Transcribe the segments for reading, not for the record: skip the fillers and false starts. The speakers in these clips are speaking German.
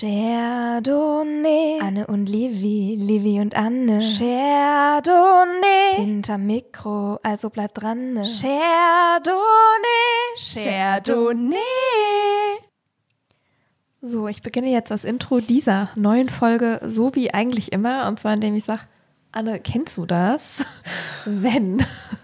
Chardonnay, Anne und Livi, Livi und Anne. Chardonnay, hinterm Mikro, also bleibt dran. Ne? Chardonnay, Chardonnay. So, ich beginne jetzt das Intro dieser neuen Folge, so wie eigentlich immer, und zwar indem ich sage, Anne, kennst du das? Wenn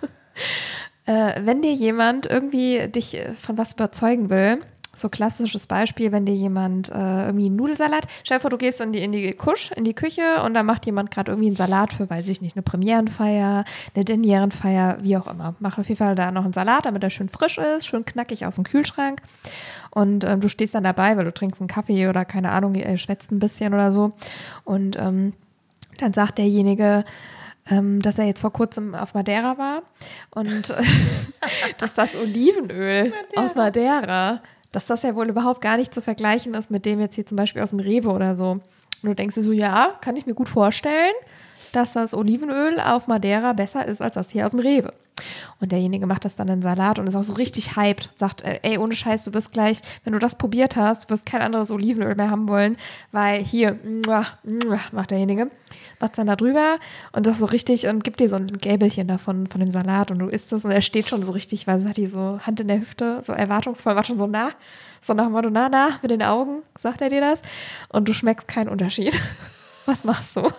dir jemand irgendwie dich von was überzeugen will, so klassisches Beispiel, wenn dir jemand irgendwie einen Nudelsalat, stell dir vor, du gehst in die Küche und da macht jemand gerade irgendwie einen Salat für, weiß ich nicht, eine Premierenfeier, eine Dernierenfeier, wie auch immer. Macht auf jeden Fall da noch einen Salat, damit er schön frisch ist, schön knackig aus dem Kühlschrank. Und du stehst dann dabei, weil du trinkst einen Kaffee oder keine Ahnung, schwätzt ein bisschen oder so. Und dann sagt derjenige, dass er jetzt vor kurzem auf Madeira war und dass das Olivenöl aus Madeira, dass das ja wohl überhaupt gar nicht zu vergleichen ist mit dem jetzt hier zum Beispiel aus dem Rewe oder so. Und du denkst dir so, ja, kann ich mir gut vorstellen, dass das Olivenöl auf Madeira besser ist als das hier aus dem Rewe. Und derjenige macht das dann in Salat und ist auch so richtig hyped. Sagt, ey, ohne Scheiß, du wirst gleich, wenn du das probiert hast, wirst kein anderes Olivenöl mehr haben wollen, weil hier, macht derjenige, macht's dann da drüber und das so richtig und gibt dir so ein Gäbelchen davon, von dem Salat und du isst es und er steht schon so richtig, weil es hat die so Hand in der Hüfte, so erwartungsvoll, macht schon so nah, so nach dem Motto, na, mit den Augen, sagt er dir das und du schmeckst keinen Unterschied. Was machst du?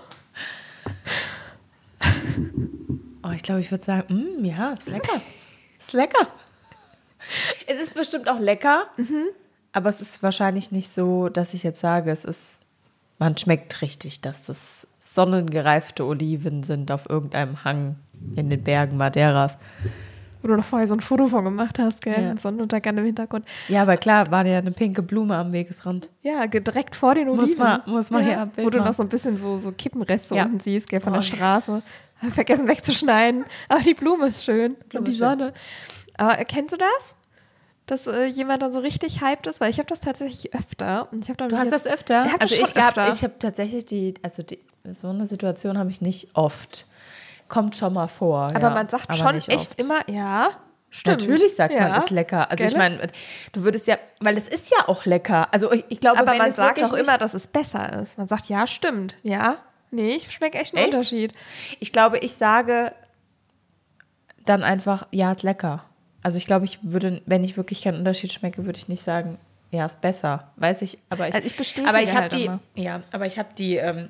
Oh, ich glaube, ich würde sagen, ja, ist lecker. Ist lecker. Es ist bestimmt auch lecker, aber es ist wahrscheinlich nicht so, dass ich jetzt sage, man schmeckt richtig, dass das sonnengereifte Oliven sind auf irgendeinem Hang in den Bergen Madeiras. Wo du noch vorher so ein Foto von gemacht hast, gell? Ja. Sonnenuntergang im Hintergrund. Ja, aber klar, war ja eine pinke Blume am Wegesrand. Ja, direkt vor den Oliven. Muss man hier abbilden. Wo du noch so ein bisschen so Kippenreste Ja. unten siehst, gell, von der Straße. Vergessen wegzuschneiden. Aber die Blume ist schön. Und die Sonne. Aber kennst du das? Dass jemand dann so richtig hyped ist? Weil ich habe das tatsächlich öfter. Und ich hab Du hast das öfter? Ich habe also das schon öfter. Ich habe tatsächlich so eine Situation habe ich nicht oft. Kommt schon mal vor. Aber ja, man sagt aber schon nicht echt oft. immer, ja, stimmt. Natürlich sagt man, ja. ist lecker. Also Gell? ich meine, du würdest ja, weil es ist ja auch lecker. Also ich glaube, Aber wenn man es sagt wirklich auch nicht, immer, dass es besser ist. Man sagt, ja, stimmt. Ja, nee, ich schmecke echt einen Echt? Unterschied. Ich glaube, ich sage dann einfach, ja, ist lecker. Also ich glaube, ich würde, wenn ich wirklich keinen Unterschied schmecke, würde ich nicht sagen, ja, ist besser. Weiß ich, aber ich. Also ich bestätige aber ich halt habe immer. Ja, aber ich habe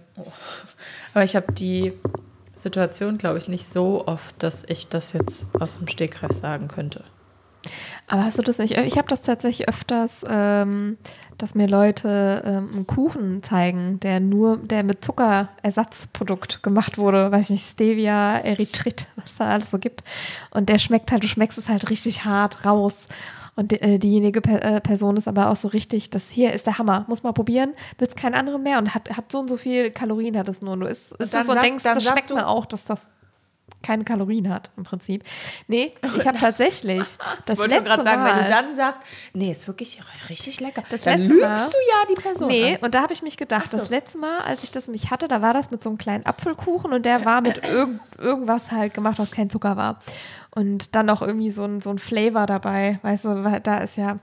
die Situation, glaube ich, nicht so oft, dass ich das jetzt aus dem Stegreif sagen könnte. Aber hast du das nicht? Ich habe das tatsächlich öfters, dass mir Leute einen Kuchen zeigen, der mit Zuckerersatzprodukt gemacht wurde, weiß ich nicht, Stevia, Erythrit, was da alles so gibt. Und der schmeckt halt, du schmeckst es halt richtig hart raus. Und diejenige Person ist aber auch so richtig, das hier ist der Hammer, muss mal probieren, willst keinen anderen mehr und hat so und so viel Kalorien hat es nur. Und du isst es dann so und sagst- denkst, dann das sagst schmeckt du- mir auch, dass das keine Kalorien hat im Prinzip. Nee, ich habe tatsächlich das Ich wollte schon letzte gerade sagen, wenn Mal, du dann sagst, nee, ist wirklich richtig lecker, Das dann letzte lügst Mal- du ja die Person nee, an. und da habe ich mich gedacht, Ach so. das letzte Mal, als ich das mich hatte, da war das mit so einem kleinen Apfelkuchen und der war mit irgendwas halt gemacht, was kein Zucker war. Und dann noch irgendwie so ein Flavor dabei, weißt du, weil da ist ja,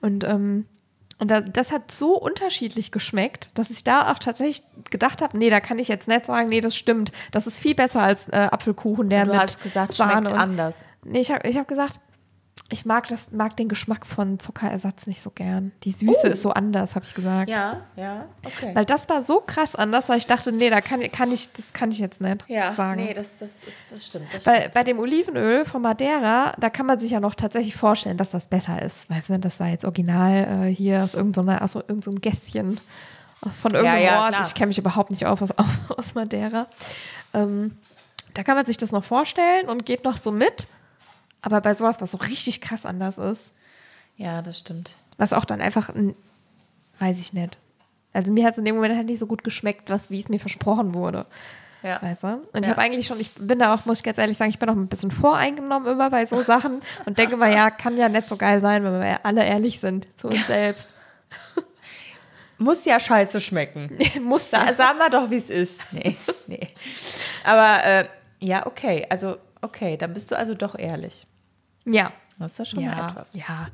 das hat so unterschiedlich geschmeckt, dass ich da auch tatsächlich gedacht habe, nee, da kann ich jetzt nicht sagen, nee, das stimmt, das ist viel besser als Apfelkuchen, der Du mit hast gesagt, es Sahne schmeckt und anders. Nee, ich hab gesagt, ich mag den Geschmack von Zuckerersatz nicht so gern. Die Süße ist so anders, habe ich gesagt. Ja, okay. Weil das war so krass anders, weil ich dachte, nee, das kann ich jetzt nicht sagen. nee, das stimmt. Das Weil stimmt. bei dem Olivenöl von Madeira, da kann man sich ja noch tatsächlich vorstellen, dass das besser ist. Weißt du, wenn das da jetzt original hier aus irgendeinem Gässchen von irgendeinem Ja, Ort, klar. ich kenne mich überhaupt nicht aus Madeira, da kann man sich das noch vorstellen und geht noch so mit. Aber bei sowas, was so richtig krass anders ist, Ja, das stimmt. was auch dann einfach, weiß ich nicht. Also mir hat es in dem Moment halt nicht so gut geschmeckt, wie es mir versprochen wurde. Ja. Weißt du? Und ich Ja. habe eigentlich schon, ich bin da auch, muss ich ganz ehrlich sagen, ich bin auch ein bisschen voreingenommen immer bei so Sachen und denke mal, ja, kann ja nicht so geil sein, wenn wir alle ehrlich sind zu uns selbst. Muss ja scheiße schmecken. Muss ja. Sagen wir doch, wie es ist. Nee. Aber ja, okay. Also, okay, dann bist du also doch ehrlich. Ja. Das ist ja schon mal Ja, etwas. ja.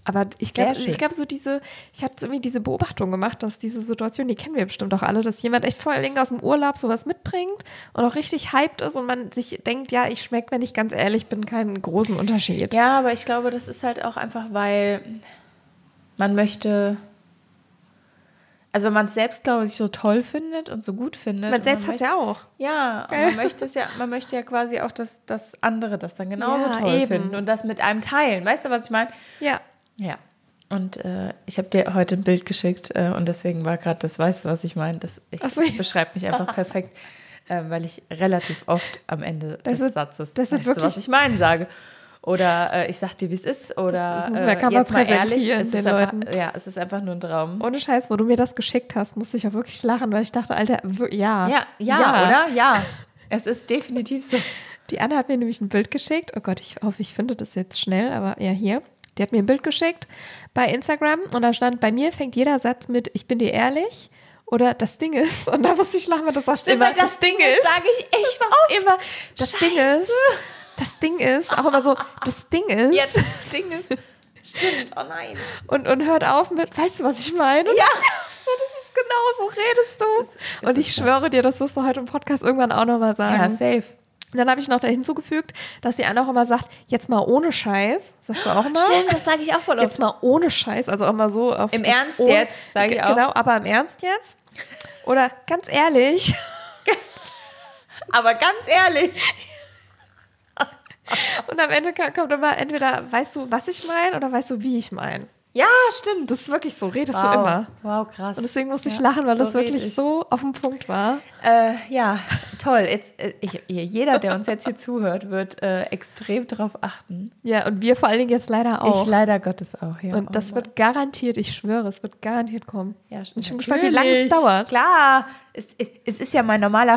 Aber ich Sehr glaube, schön. ich habe irgendwie diese Beobachtung gemacht, dass diese Situation, die kennen wir bestimmt auch alle, dass jemand echt vor allen Dingen aus dem Urlaub sowas mitbringt und auch richtig hyped ist und man sich denkt, ja, ich schmecke, wenn ich ganz ehrlich bin, keinen großen Unterschied. Ja, aber ich glaube, das ist halt auch einfach, weil man möchte, also wenn man es selbst, glaube ich, so toll findet und so gut findet. Man selbst hat es ja auch. Ja, und man möchte ja quasi auch, dass andere das dann genauso Ja, toll eben. finden und das mit einem teilen. Weißt du, was ich meine? Ja. Ja. Und ich habe dir heute ein Bild geschickt und deswegen war gerade das, weißt du, was ich meine? Das beschreibt mich einfach perfekt, weil ich relativ oft am Ende des Satzes, das weißt sind du, was ich meinen, sage. Oder ich sag dir, wie es ist. Oder Das müssen wir kann man jetzt mal ehrlich, präsentieren es den ist einfach, Leuten. ja, es ist einfach nur ein Traum. Ohne Scheiß, wo du mir das geschickt hast, musste ich auch wirklich lachen, weil ich dachte, Alter, ja. Ja, oder? Ja. Es ist definitiv so. Die Anna hat mir nämlich ein Bild geschickt. Oh Gott, ich hoffe, ich finde das jetzt schnell, aber ja, hier. Die hat mir ein Bild geschickt bei Instagram und da stand, bei mir fängt jeder Satz mit, ich bin dir ehrlich oder das Ding ist. Und da musste ich lachen, weil du sagst immer, das Ding ist, sage ich echt oft. Immer, das Ding ist, auch immer so, das Ding ist. Jetzt das Ding ist. Stimmt, oh nein. Und hört auf mit, weißt du, was ich meine? Ja. Das ist genau so redest du. Und ich schwöre dir, das wirst du heute im Podcast irgendwann auch nochmal sagen. Ja, safe. Und dann habe ich noch da hinzugefügt, dass die Anna auch immer sagt, jetzt mal ohne Scheiß. Sagst du auch immer? Stimmt, das sage ich auch voll oft. Jetzt mal ohne Scheiß, also auch mal so auf Im das Ernst ohne, jetzt, sage ich auch. Genau, aber im Ernst jetzt? Oder ganz ehrlich. Aber ganz ehrlich. Und am Ende kommt immer entweder, weißt du, was ich meine, oder weißt du, wie ich meine. Ja, stimmt. Das ist wirklich so, redest Wow. du immer. Wow, krass. Und deswegen musste ich lachen, weil so das wirklich red ich. so auf den Punkt war. Ja, toll. Jetzt, jeder, der uns jetzt hier zuhört, wird extrem darauf achten. Ja, und wir vor allen Dingen jetzt leider auch. Ich leider Gottes auch, ja. Und das wird garantiert, ich schwöre, es wird garantiert kommen. Ja, ich bin schon gespannt, wie lange es natürlich. dauert. Klar, es ist ja mein normaler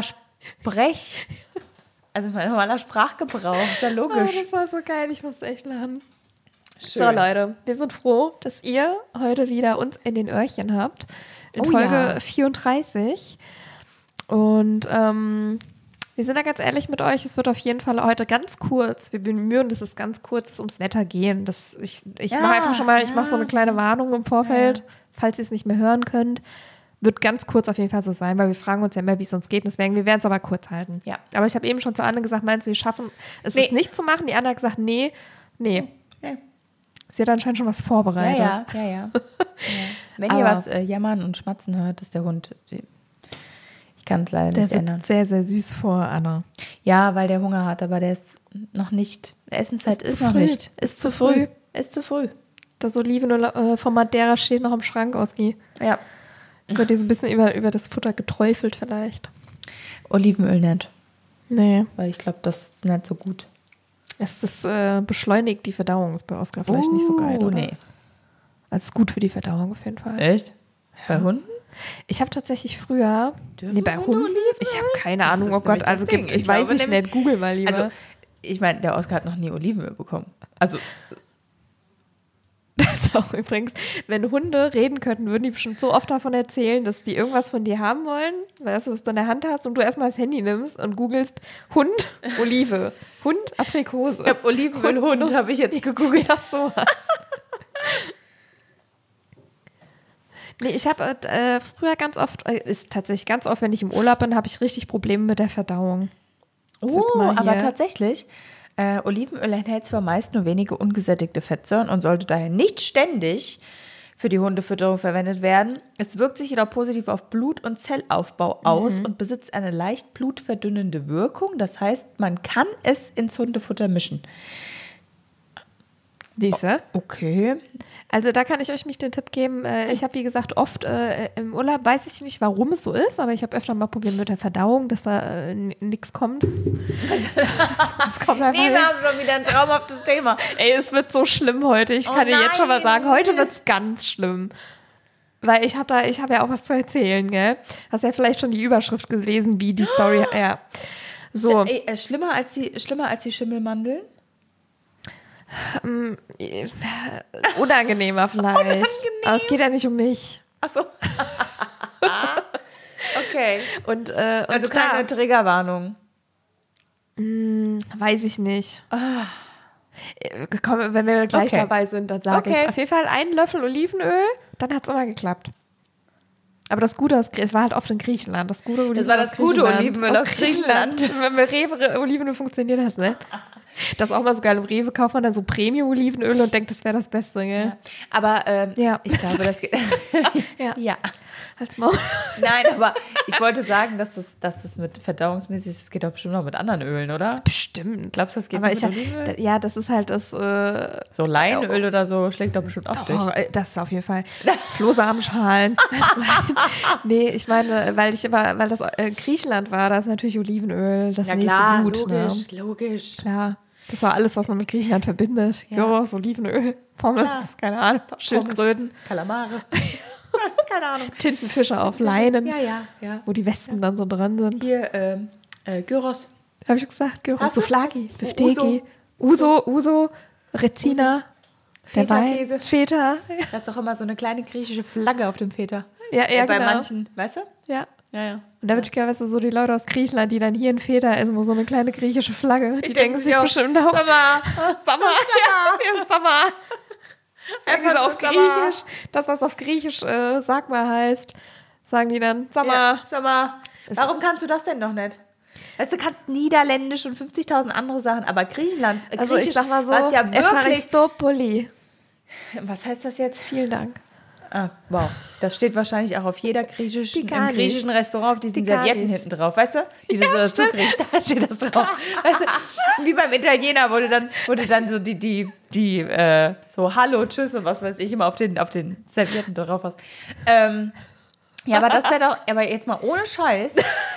also mein normaler Sprachgebrauch, ist ja Oh, logisch. das war so geil, ich musste echt lachen. Schön. So, Leute, wir sind froh, dass ihr heute wieder uns in den Öhrchen habt. In Oh Folge ja. 34. Und wir sind da ganz ehrlich mit euch, es wird auf jeden Fall heute ganz kurz, wir bemühen, dass es ganz kurz ums Wetter gehen. Ich Ja, mache einfach schon mal, ich ja. mache so eine kleine Warnung im Vorfeld, falls ihr es nicht mehr hören könnt. Wird ganz kurz auf jeden Fall so sein, weil wir fragen uns ja immer, wie es uns geht. Deswegen, wir werden es aber kurz halten. Ja. Aber ich habe eben schon zu Anne gesagt, meinst du, wir schaffen es Nee. nicht zu machen? Die Anne hat gesagt, nee. Ja. Sie hat anscheinend schon was vorbereitet. Ja. Wenn ihr Aber- was jammern und schmatzen hört, ist der Hund. Ich kann es leider Der nicht ändern. sitzt sehr, sehr süß vor Anna. Ja, weil der Hunger hat, aber der ist noch nicht. Essenszeit Ist ist zu noch früh. nicht. Ist zu früh. Ist zu früh. Das Oliven von Madeira steht noch im Schrank, Oski. Ja. Wird die so ein bisschen über das Futter geträufelt vielleicht? Olivenöl nicht, Nee. weil ich glaube, das ist nicht so gut. Es ist beschleunigt die Verdauung, ist bei Oskar vielleicht nicht so geil, oder? Nee. Also es ist gut für die Verdauung auf jeden Fall. Echt? Bei Hunden? Ich habe tatsächlich früher, Dürfen bei Hunde Hunden, Olivenöl? ich habe keine Das Ahnung, ist oh nämlich Gott, das also Ding. ich Ich weiß glaube nicht, nämlich- Google mal lieber. Also, ich meine, der Oskar hat noch nie Olivenöl bekommen. Also, Das ist auch übrigens, wenn Hunde reden könnten, würden die bestimmt so oft davon erzählen, dass die irgendwas von dir haben wollen, weißt du, was du in der Hand hast und du erstmal das Handy nimmst und googelst Hund, Olive, Hund, Aprikose. ich habe Olivenöl-Hund, Nuss. habe ich jetzt gegoogelt. Ja, sowas. Nee, ich habe früher ganz oft, ist tatsächlich ganz oft, wenn ich im Urlaub bin, habe ich richtig Probleme mit der Verdauung. Oh, Jetzt mal aber hier. tatsächlich, Olivenöl enthält zwar meist nur wenige ungesättigte Fettsäuren und sollte daher nicht ständig für die Hundefütterung verwendet werden. Es wirkt sich jedoch positiv auf Blut- und Zellaufbau aus und besitzt eine leicht blutverdünnende Wirkung. Das heißt, man kann es ins Hundefutter mischen. Diese. Okay. Also da kann ich euch nicht den Tipp geben. Ich habe, wie gesagt, oft im Urlaub, weiß ich nicht, warum es so ist, aber ich habe öfter mal Probleme mit der Verdauung, dass da nichts kommt. Es kommt einfach Nee, nicht. wir haben schon wieder ein traumhaftes Thema. Ey, es wird so schlimm heute. Ich kann dir jetzt schon mal sagen, heute wird es ganz schlimm. Weil ich habe ja auch was zu erzählen, gell? Hast ja vielleicht schon die Überschrift gelesen, wie die Story, ja. So. Ey, schlimmer als die Schimmelmandeln? Unangenehmer vielleicht. Aber es geht ja nicht um mich. Ach so. Okay. Und Also klar, keine Triggerwarnung. weiß ich nicht. Komm, wenn wir gleich Okay. dabei sind, dann sage ich auf jeden Fall einen Löffel Olivenöl, dann hat es immer geklappt. Aber das Gute aus es war halt oft in Griechenland. Das gute Olivenöl war das aus gute Griechenland. Olivenöl aus Griechenland. Wenn mit Rewe Olivenöl funktioniert das, ne? Das ist auch mal so geil. Im Rewe kauft man dann so Premium-Olivenöl und denkt, das wäre das Beste, gell? Ja. Aber Ja. ich glaube, das geht. Ja. Ja. Als Maul. Nein, aber ich wollte sagen, dass das mit verdauungsmäßig, das geht doch bestimmt auch mit anderen Ölen, oder? Bestimmt. Glaubst du, das geht Aber mit ich, Olivenöl? ja, das ist halt das. So Leinöl oder so schlägt doch bestimmt auch durch. Oh, das ist auf jeden Fall. Flohsamenschalen. Nee, ich meine, weil das Griechenland war, da ist natürlich Olivenöl das nächste Gut. logisch, Ne? logisch. Klar. Das war alles, was man mit Griechenland verbindet. Ja. Gyros, Olivenöl, Pommes, Klar. keine Ahnung, Schildkröten, Kalamare. Keine Ahnung. Tintenfische auf Leinen, Ja. wo die Wespen dann so dran sind. Hier, Gyros. Habe ich gesagt? Gyros, Hast du? Souvlaki, Hast- Bifteki, Uso, Rezina, der Feta-Käse. Wein, Feta. Da ist doch immer so eine kleine griechische Flagge auf dem Feta. Ja, Bei genau. manchen, weißt du? Ja. Ja. Und da würde ich gerne, weißt du, so die Leute aus Griechenland, die dann hier in Feta essen, wo so eine kleine griechische Flagge, die denken sich auch, bestimmt auch, Sommer. Sommer, ja, Sommer. Irgendwie so auf Sommer. Griechisch, das, was auf Griechisch sag mal heißt, sagen die dann, Sommer. Ja, Sommer. Warum kannst du das denn noch nicht? Weißt du, kannst Niederländisch und 50.000 andere Sachen, aber Griechenland, Also ich Griechisch, sag mal so, was ja wirklich, Evaristopoli. was heißt das jetzt? Vielen Dank. Ah, wow. Das steht wahrscheinlich auch auf jeder im Tikanis. griechischen Restaurant auf diesen Tikanis. Servietten hinten drauf, weißt du? Die du so dazu kriegst, da steht das drauf. Weißt du, wie beim Italiener, wo du dann so die so Hallo, Tschüss und was weiß ich immer auf den Servietten drauf hast. Ja, aber das wäre doch, aber jetzt mal ohne Scheiß.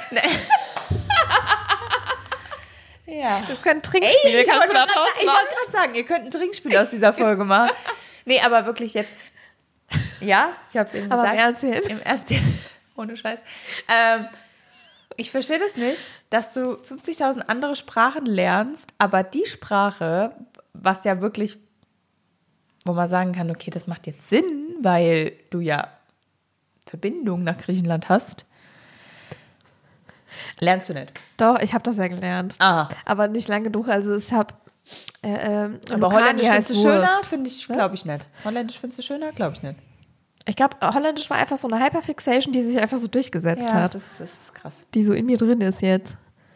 Ja. Das ist kein Trinkspiel, Ich kannst wollte du da gerade draus machen. sagen, ihr könnt ein Trinkspiel aus dieser Folge machen. Nee, aber wirklich jetzt. Ja, ich habe es eben Aber gesagt. im Ernst jetzt? Im Ernst jetzt. Ohne Scheiß. Ich verstehe das nicht, dass du 50.000 andere Sprachen lernst, aber die Sprache, was ja wirklich, wo man sagen kann, okay, das macht jetzt Sinn, weil du ja Verbindung nach Griechenland hast, lernst du nicht. Doch, ich habe das ja gelernt. Ah. Aber nicht lange genug. Also ich habe Aber Holländisch findest du schöner? Wurst. Finde ich, glaube ich nicht. Holländisch findest du schöner? Glaube ich nicht. Ich glaube, Holländisch war einfach so eine Hyperfixation, die sich einfach so durchgesetzt hat. Das ist krass. Die so in mir drin ist jetzt.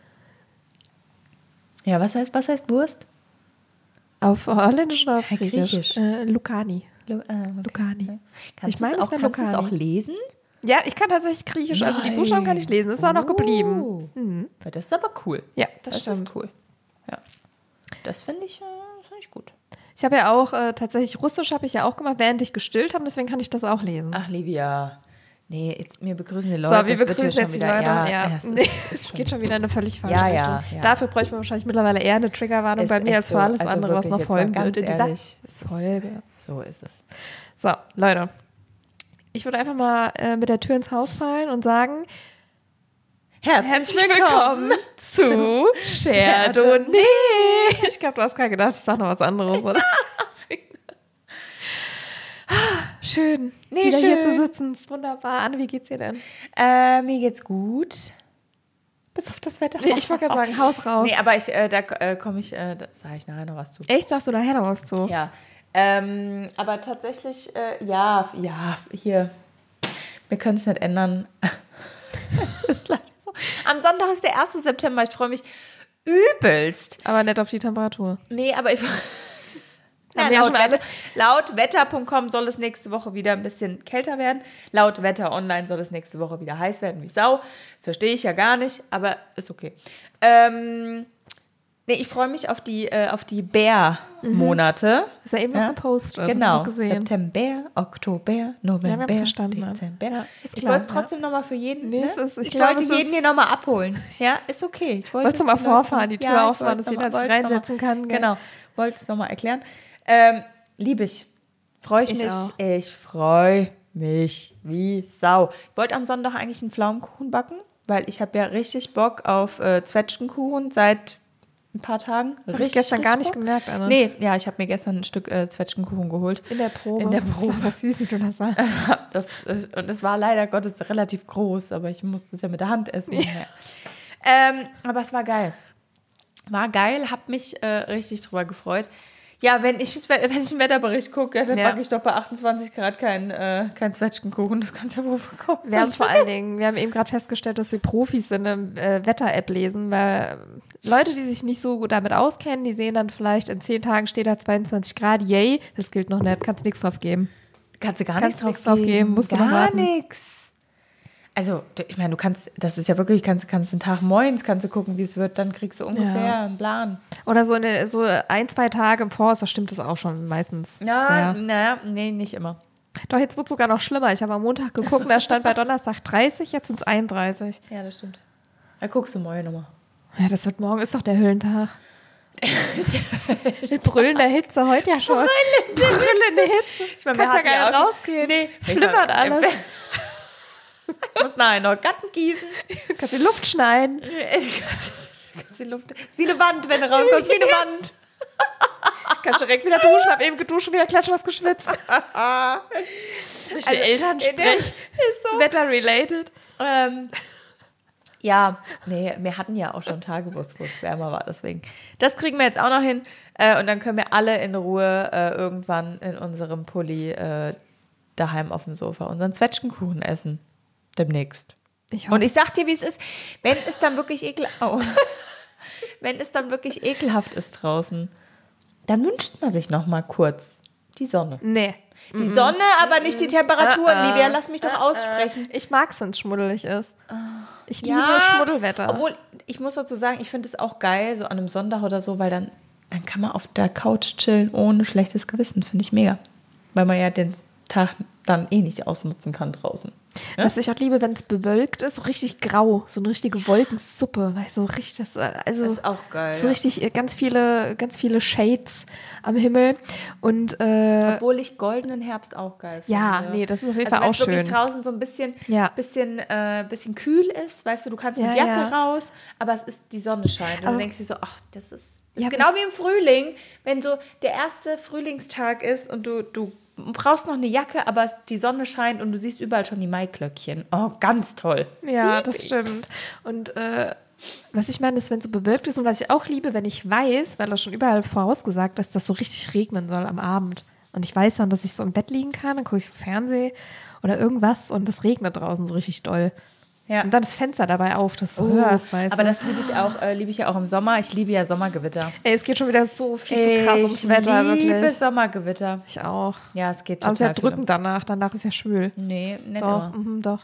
Ja, was heißt Wurst? Auf Holländisch oder auf Ja, Griechisch? Griechisch. Lukani. Okay. Lukani. Kannst Ich meine, du es wäre kannst du's Lukani. auch lesen? Ja, ich kann tatsächlich Griechisch. Also die Nein. Buchstaben kann ich lesen. Ist auch noch geblieben. Oh. Ja, das ist aber cool. Ja, das Das stimmt. ist cool. Ja. Das finde ich gut. Ich habe ja auch tatsächlich Russisch habe ich ja auch gemacht, während ich gestillt habe. Deswegen kann ich das auch lesen. Ach, Livia. Nee, jetzt, mir begrüßen die Leute. So, wir das wird hier begrüßen schon jetzt die wieder, Leute. Ja, es nee, ist es schon- geht schon wieder in eine völlig falsche Ja, Richtung. ja. Dafür bräuchte man wahrscheinlich mittlerweile eher eine Triggerwarnung Ist bei mir echt als für so. alles Also andere, was wirklich, noch jetzt mal folgen ganz wird in dieser ehrlich, es ist- Folge. So ist es. So, Leute. Ich würde einfach mal mit der Tür ins Haus fallen und sagen, herzlich willkommen zu Chardonnay. Ich glaube, du hast gerade gedacht, ich sag noch was anderes, oder? Schön, Nee, wieder hier schön. zu sitzen. Ist wunderbar. Anne, wie geht's dir denn? Mir geht's gut. Bis auf das Wetter. Nee, ich wollte gerade sagen, Haus raus. Nee, aber da komme ich, da sage ich nachher noch was zu. Echt, sagst du daher noch was zu? Ja. Aber tatsächlich, ja, hier, wir können es nicht ändern. Es ist leider so. Am Sonntag ist der 1. September, ich freue mich übelst. Aber nicht auf die Temperatur. Nee, aber ich... Haben Ja, wir ja laut, schon alles- laut wetter.com soll es nächste Woche wieder ein bisschen kälter werden. Laut Wetter online soll es nächste Woche wieder heiß werden wie Sau. Verstehe ich ja gar nicht, aber ist okay. Nee, ich freue mich auf die Bär-Monate. Ist ja eben noch gepostet. Genau. Noch gesehen. September, Oktober, November, Ja, wir haben's verstanden. Dezember. Ja, ist Ich klar, wollte trotzdem nochmal für jeden, Nee, ne? es ist- ich ich glaub, wollte es jeden ist- hier nochmal abholen. Ja, ist okay. Wolltest du mal die Leute vorfahren, die Tür ich aufmachen, wollte dass noch jeder mal- sich wollte noch mal- reinsetzen kann, gell? Genau, wollte es nochmal erklären. Liebe ich. Freue ich Ich mich. auch. Ich freue mich wie Sau. Ich wollte am Sonntag eigentlich einen Pflaumenkuchen backen, weil ich habe ja richtig Bock auf Zwetschgenkuchen seit ein paar Tagen. Habe ich gestern gar nicht gemerkt, Anne. Nee, ja, ich habe mir gestern ein Stück Zwetschgenkuchen geholt. In der Probe. In der Probe. Das ist süß, wie du das sagst. Und das war leider Gottes relativ groß, aber ich musste es ja mit der Hand essen. Ja. Aber es war geil. War geil, hab mich richtig drüber gefreut. Ja, wenn ich einen Wetterbericht gucke, ja, dann backe ich doch bei 28 Grad kein Zwetschgenkuchen. Das kannst du ja wohl verkaufen. Wir haben eben gerade festgestellt, dass wir Profis sind im Wetter-App lesen, weil Leute, die sich nicht so gut damit auskennen, die sehen dann vielleicht, in 10 Tagen steht da 22 Grad, yay, das gilt noch nicht, kannst nichts drauf geben. Kannst du gar nichts drauf geben, musst du noch gar warten. nichts. Also, ich meine, du kannst, das ist ja wirklich, kannst einen Tag moins, kannst du gucken, wie es wird, dann kriegst du ungefähr einen Plan. Oder so 1-2 Tage im Voraus, da stimmt es auch schon meistens. Ja, naja, nee, nicht immer. Doch, jetzt wird es sogar noch schlimmer. Ich habe am Montag geguckt, da stand bei Donnerstag 30, jetzt sind es 31. Ja, das stimmt. Da guckst du morgen nochmal. Ja, das wird morgen, ist doch der Höllentag. Mit brüllender Hitze, heute ja schon. Brüllende Hitze. Ich meine, kannst ja gar nicht rausgehen. Nee. Flimmert alles. Ich muss nachher noch Gatten gießen. Kannst die Luft schneiden. Kannst die Luft. Ist wie eine Wand, wenn du rauskommst, wie eine Wand. Kannst direkt wieder duschen, hab eben geduscht und wieder klatschnass geschwitzt. Durch den Elternsprech. Ist so. Wetter-related. Ja, nee, wir hatten ja auch schon Tage, wo es wärmer war, deswegen. Das kriegen wir jetzt auch noch hin. Und dann können wir alle in Ruhe irgendwann in unserem Pulli daheim auf dem Sofa unseren Zwetschgenkuchen essen. Demnächst. Und ich sag dir, wie es ist, wenn es dann wirklich ekelhaft ist draußen, dann wünscht man sich noch mal kurz die Sonne. Nee. Die Sonne, aber nicht die Temperaturen, Livia. Lass mich doch aussprechen. Ich mag es, wenn es schmuddelig ist. Ich liebe Schmuddelwetter. Obwohl, ich muss dazu sagen, ich finde es auch geil, so an einem Sonntag oder so, weil dann kann man auf der Couch chillen ohne schlechtes Gewissen. Finde ich mega. Weil man ja den Tag dann eh nicht ausnutzen kann draußen. Ja? Was ich auch liebe, wenn es bewölkt ist, so richtig grau, so eine richtige Wolkensuppe, weißt du, so richtig, das ist auch geil. So richtig ganz viele Shades am Himmel und obwohl ich goldenen Herbst auch geil finde. Ja, nee, das ist auf jeden Fall auch schön. Wenn es wirklich draußen so ein bisschen kühl ist, weißt du, du kannst mit Jacke raus, aber es ist die Sonne scheint und du denkst dir so, ach, das ist genau wie im Frühling, wenn so der erste Frühlingstag ist und du brauchst noch eine Jacke, aber die Sonne scheint und du siehst überall schon die Maiglöckchen. Oh, ganz toll. Ja, das stimmt. Und was ich meine, ist, wenn es so bewölkt ist und was ich auch liebe, wenn ich weiß, weil das schon überall vorausgesagt ist, dass es so richtig regnen soll am Abend. Und ich weiß dann, dass ich so im Bett liegen kann, dann gucke ich so Fernsehen oder irgendwas und es regnet draußen so richtig doll. Ja. Und dann das Fenster dabei auf, dass du hörst, weißt du. Aber das liebe ich ja auch im Sommer. Ich liebe ja Sommergewitter. Ey, es geht schon wieder so viel zu krass ums Wetter, wirklich. Ich liebe Sommergewitter. Ich auch. Ja, es geht total. Aber es ist ja drückend danach. Danach ist ja schwül. Nee, nicht doch, immer. Doch.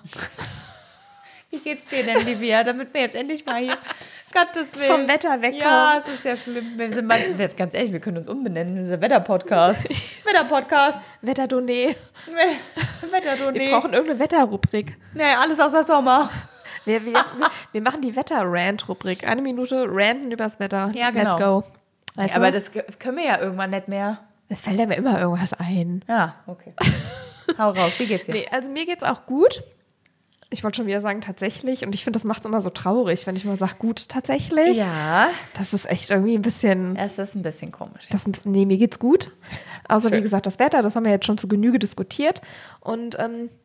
Wie geht's dir denn, Livia? Damit wir jetzt endlich mal hier Gottes Willen. Vom Wetter wegkommen. Ja, es ist ja schlimm. Ganz ehrlich, wir können uns umbenennen. Das ist der Wetter-Podcast. Wetter-Podcast. Wetterdonné. Wetterdonné. Wir brauchen irgendeine Wetterrubrik. Nee, alles außer Sommer. Wir machen die Wetter-Rant-Rubrik. 1 Minute ranten übers Wetter. Ja, genau. Let's go. Weißt du? Aber das können wir ja irgendwann nicht mehr. Es fällt ja mir immer irgendwas ein. Ja, okay. Hau raus, wie geht's dir? Nee, also mir geht's auch gut. Ich wollte schon wieder sagen, tatsächlich. Und ich finde, das macht es immer so traurig, wenn ich mal sage, gut, tatsächlich. Ja. Das ist echt irgendwie ein bisschen... Es ist ein bisschen komisch. Ja. Nee, mir geht's gut. Außer, wie gesagt, das Wetter, das haben wir jetzt schon zu Genüge diskutiert. Und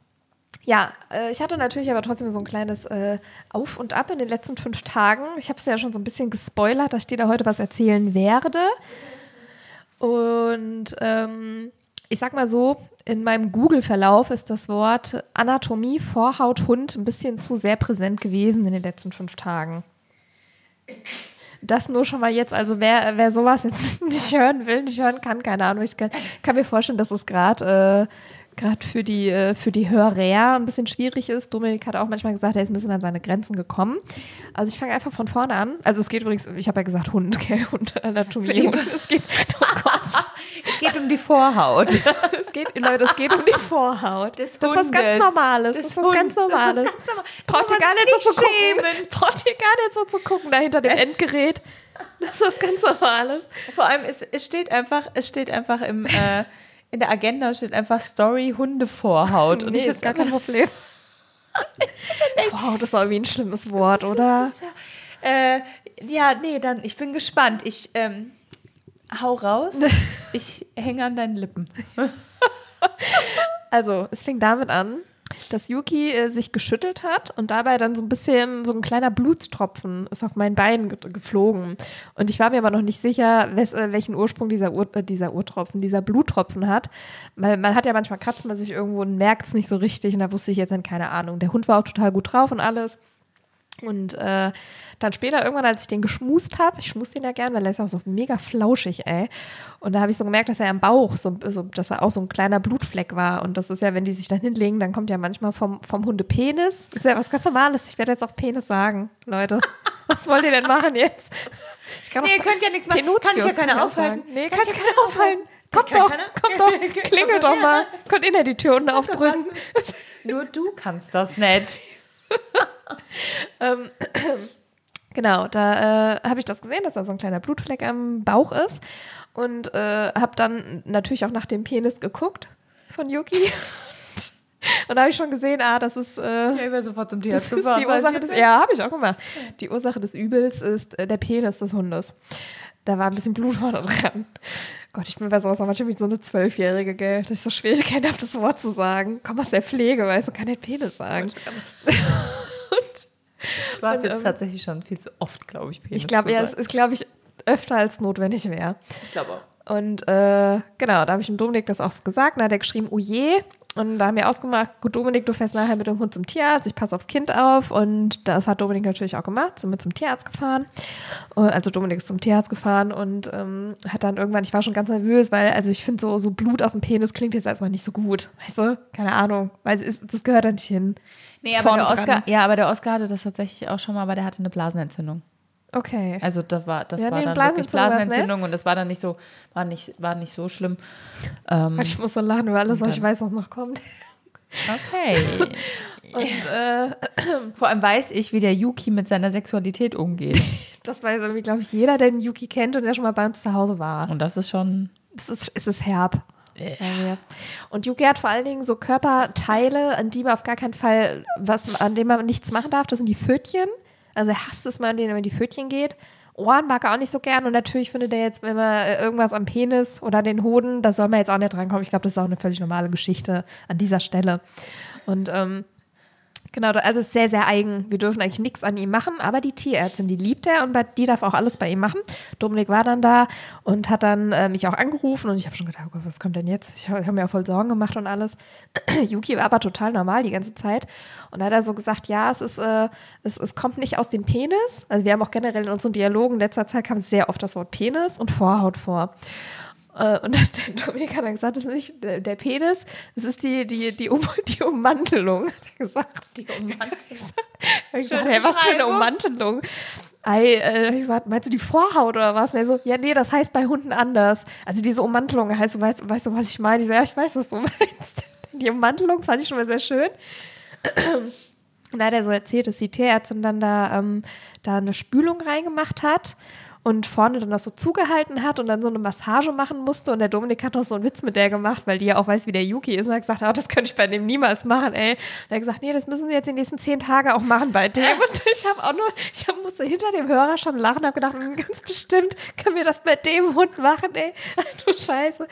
ich hatte natürlich aber trotzdem so ein kleines Auf und Ab in den letzten 5 Tagen. Ich habe es ja schon so ein bisschen gespoilert, dass ich dir da heute was erzählen werde. Und ich sag mal so, in meinem Google-Verlauf ist das Wort Anatomie, Vorhaut, Hund ein bisschen zu sehr präsent gewesen in den letzten 5 Tagen. Das nur schon mal jetzt, also wer sowas jetzt nicht hören kann, keine Ahnung. Ich kann mir vorstellen, dass es gerade für die Hörer ein bisschen schwierig ist. Dominik hat auch manchmal gesagt, er ist ein bisschen an seine Grenzen gekommen. Also ich fange einfach von vorne an. Also es geht übrigens, ich habe ja gesagt Hund, okay, Hund-Anatomie. Es geht um die Vorhaut. Es geht um die Vorhaut. Das ist was ganz Normales. Braucht ihr gar nicht so zu gucken. Braucht ihr gar nicht so zu gucken da hinter dem Endgerät. Das ist was ganz Normales. Vor allem, es steht einfach in der Agenda steht einfach Story Hundevorhaut. Und nee, ist gar kein Problem. Vorhaut ist auch irgendwie ein schlimmes Wort, oder? Dann, ich bin gespannt. Ich hau raus. Ich hänge an deinen Lippen. Also, es fing damit an, dass Yuki sich geschüttelt hat und dabei dann so ein bisschen so ein kleiner Blutstropfen ist auf mein Bein geflogen. Und ich war mir aber noch nicht sicher, welchen Ursprung dieser Bluttropfen hat. Weil man hat ja manchmal kratzt man sich irgendwo und merkt es nicht so richtig und da wusste ich jetzt dann keine Ahnung. Der Hund war auch total gut drauf und alles. Und dann später irgendwann, als ich den geschmust habe, ich schmus den ja gern, weil er ist auch so mega flauschig, ey. Und da habe ich so gemerkt, dass er am Bauch, dass er auch so ein kleiner Blutfleck war. Und das ist ja, wenn die sich dann hinlegen, dann kommt ja manchmal vom Hundepenis. Ist ja was ganz Normales. Ich werde jetzt auch Penis sagen, Leute. Was wollt ihr denn machen jetzt? Ihr könnt ja nichts machen. Kann ich ja keiner aufhalten. Nee, kann ich keiner aufhalten. Kommt doch, klingelt doch mal. Könnt ihr ja die Tür unten aufdrücken. Nur du kannst das nicht. Genau, da habe ich das gesehen, dass da so ein kleiner Blutfleck am Bauch ist und habe dann natürlich auch nach dem Penis geguckt von Yuki und da habe ich schon gesehen, das ist ich wäre sofort zum Tierarzt gefahren. Die Ursache ja, habe ich auch gemacht. Die Ursache des Übels ist der Penis des Hundes. Da war ein bisschen Blut vorne dran. Gott, ich bin bei sowas auch manchmal wie so eine 12-Jährige, gell, dass ich so Schwierigkeiten habe, das Wort zu sagen. Komm aus der Pflege, weißt du, kann den Penis sagen. Du hast jetzt tatsächlich schon viel zu oft, glaube ich, Penis. Ich glaube, ja, es ist, glaube ich, öfter als notwendig wäre. Ich glaube auch. Und genau, da habe ich dem Dominik das auch gesagt. Dann hat er geschrieben, oh je. Und da haben wir ausgemacht, gut, Dominik, du fährst nachher mit dem Hund zum Tierarzt, ich passe aufs Kind auf. Und das hat Dominik natürlich auch gemacht, sind wir zum Tierarzt gefahren. Also Dominik ist zum Tierarzt gefahren und hat dann irgendwann, ich war schon ganz nervös, weil, also ich finde so Blut aus dem Penis klingt jetzt erstmal nicht so gut, weißt du? Keine Ahnung, weil das gehört dann nicht hin. Nee, aber der Oscar hatte das tatsächlich auch schon mal, aber der hatte eine Blasenentzündung. Okay. Also das war dann wirklich Blasenentzündung, ne? Und das war dann nicht so, war nicht so schlimm. Ich muss so lachen über alles, was ich weiß, was noch kommt. Okay. Und vor allem weiß ich, wie der Yuki mit seiner Sexualität umgeht. Das weiß irgendwie, glaube ich, jeder, der den Yuki kennt und der schon mal bei uns zu Hause war. Und das ist schon... Es ist herb. Ja. Und Yuki hat vor allen Dingen so Körperteile, an die man auf gar keinen Fall, an denen man nichts machen darf, das sind die Pfötchen. Also er hasst es mal, an denen er in die Pfötchen geht. Ohren mag er auch nicht so gern und natürlich findet er jetzt, wenn man irgendwas am Penis oder den Hoden, da soll man jetzt auch nicht drankommen. Ich glaube, das ist auch eine völlig normale Geschichte an dieser Stelle. Und genau, also es ist sehr, sehr eigen. Wir dürfen eigentlich nichts an ihm machen, aber die Tierärztin, die liebt er und die darf auch alles bei ihm machen. Dominik war dann da und hat dann mich auch angerufen und ich habe schon gedacht, oh Gott, was kommt denn jetzt? Ich habe mir auch voll Sorgen gemacht und alles. Yuki war aber total normal die ganze Zeit und da hat er so gesagt, ja, es kommt nicht aus dem Penis. Also wir haben auch generell in unseren Dialogen in letzter Zeit kam sehr oft das Wort Penis und Vorhaut vor. Und dann der Dominik hat dann gesagt, das ist nicht der Penis, das ist die Ummantelung, hat er gesagt. Die Ummantelung. Ich gesagt, hey, was für eine Ummantelung? Hab ich gesagt, meinst du die Vorhaut oder was? Und er so, ja, nee, das heißt bei Hunden anders. Also diese Ummantelung heißt, weißt du, was ich meine? Ich so, ja, ich weiß, was du meinst. Die Ummantelung fand ich schon mal sehr schön. Und da hat er so erzählt, dass die Tierärztin dann da eine Spülung reingemacht hat und vorne dann das so zugehalten hat und dann so eine Massage machen musste und der Dominik hat noch so einen Witz mit der gemacht, weil die ja auch weiß, wie der Yuki ist und hat gesagt, das könnte ich bei dem niemals machen, ey. Und er hat gesagt, nee, das müssen sie jetzt die nächsten 10 Tage auch machen bei dem und ich musste hinter dem Hörer schon lachen, habe gedacht, ganz bestimmt können wir das bei dem Hund machen, ey. Du Scheiße.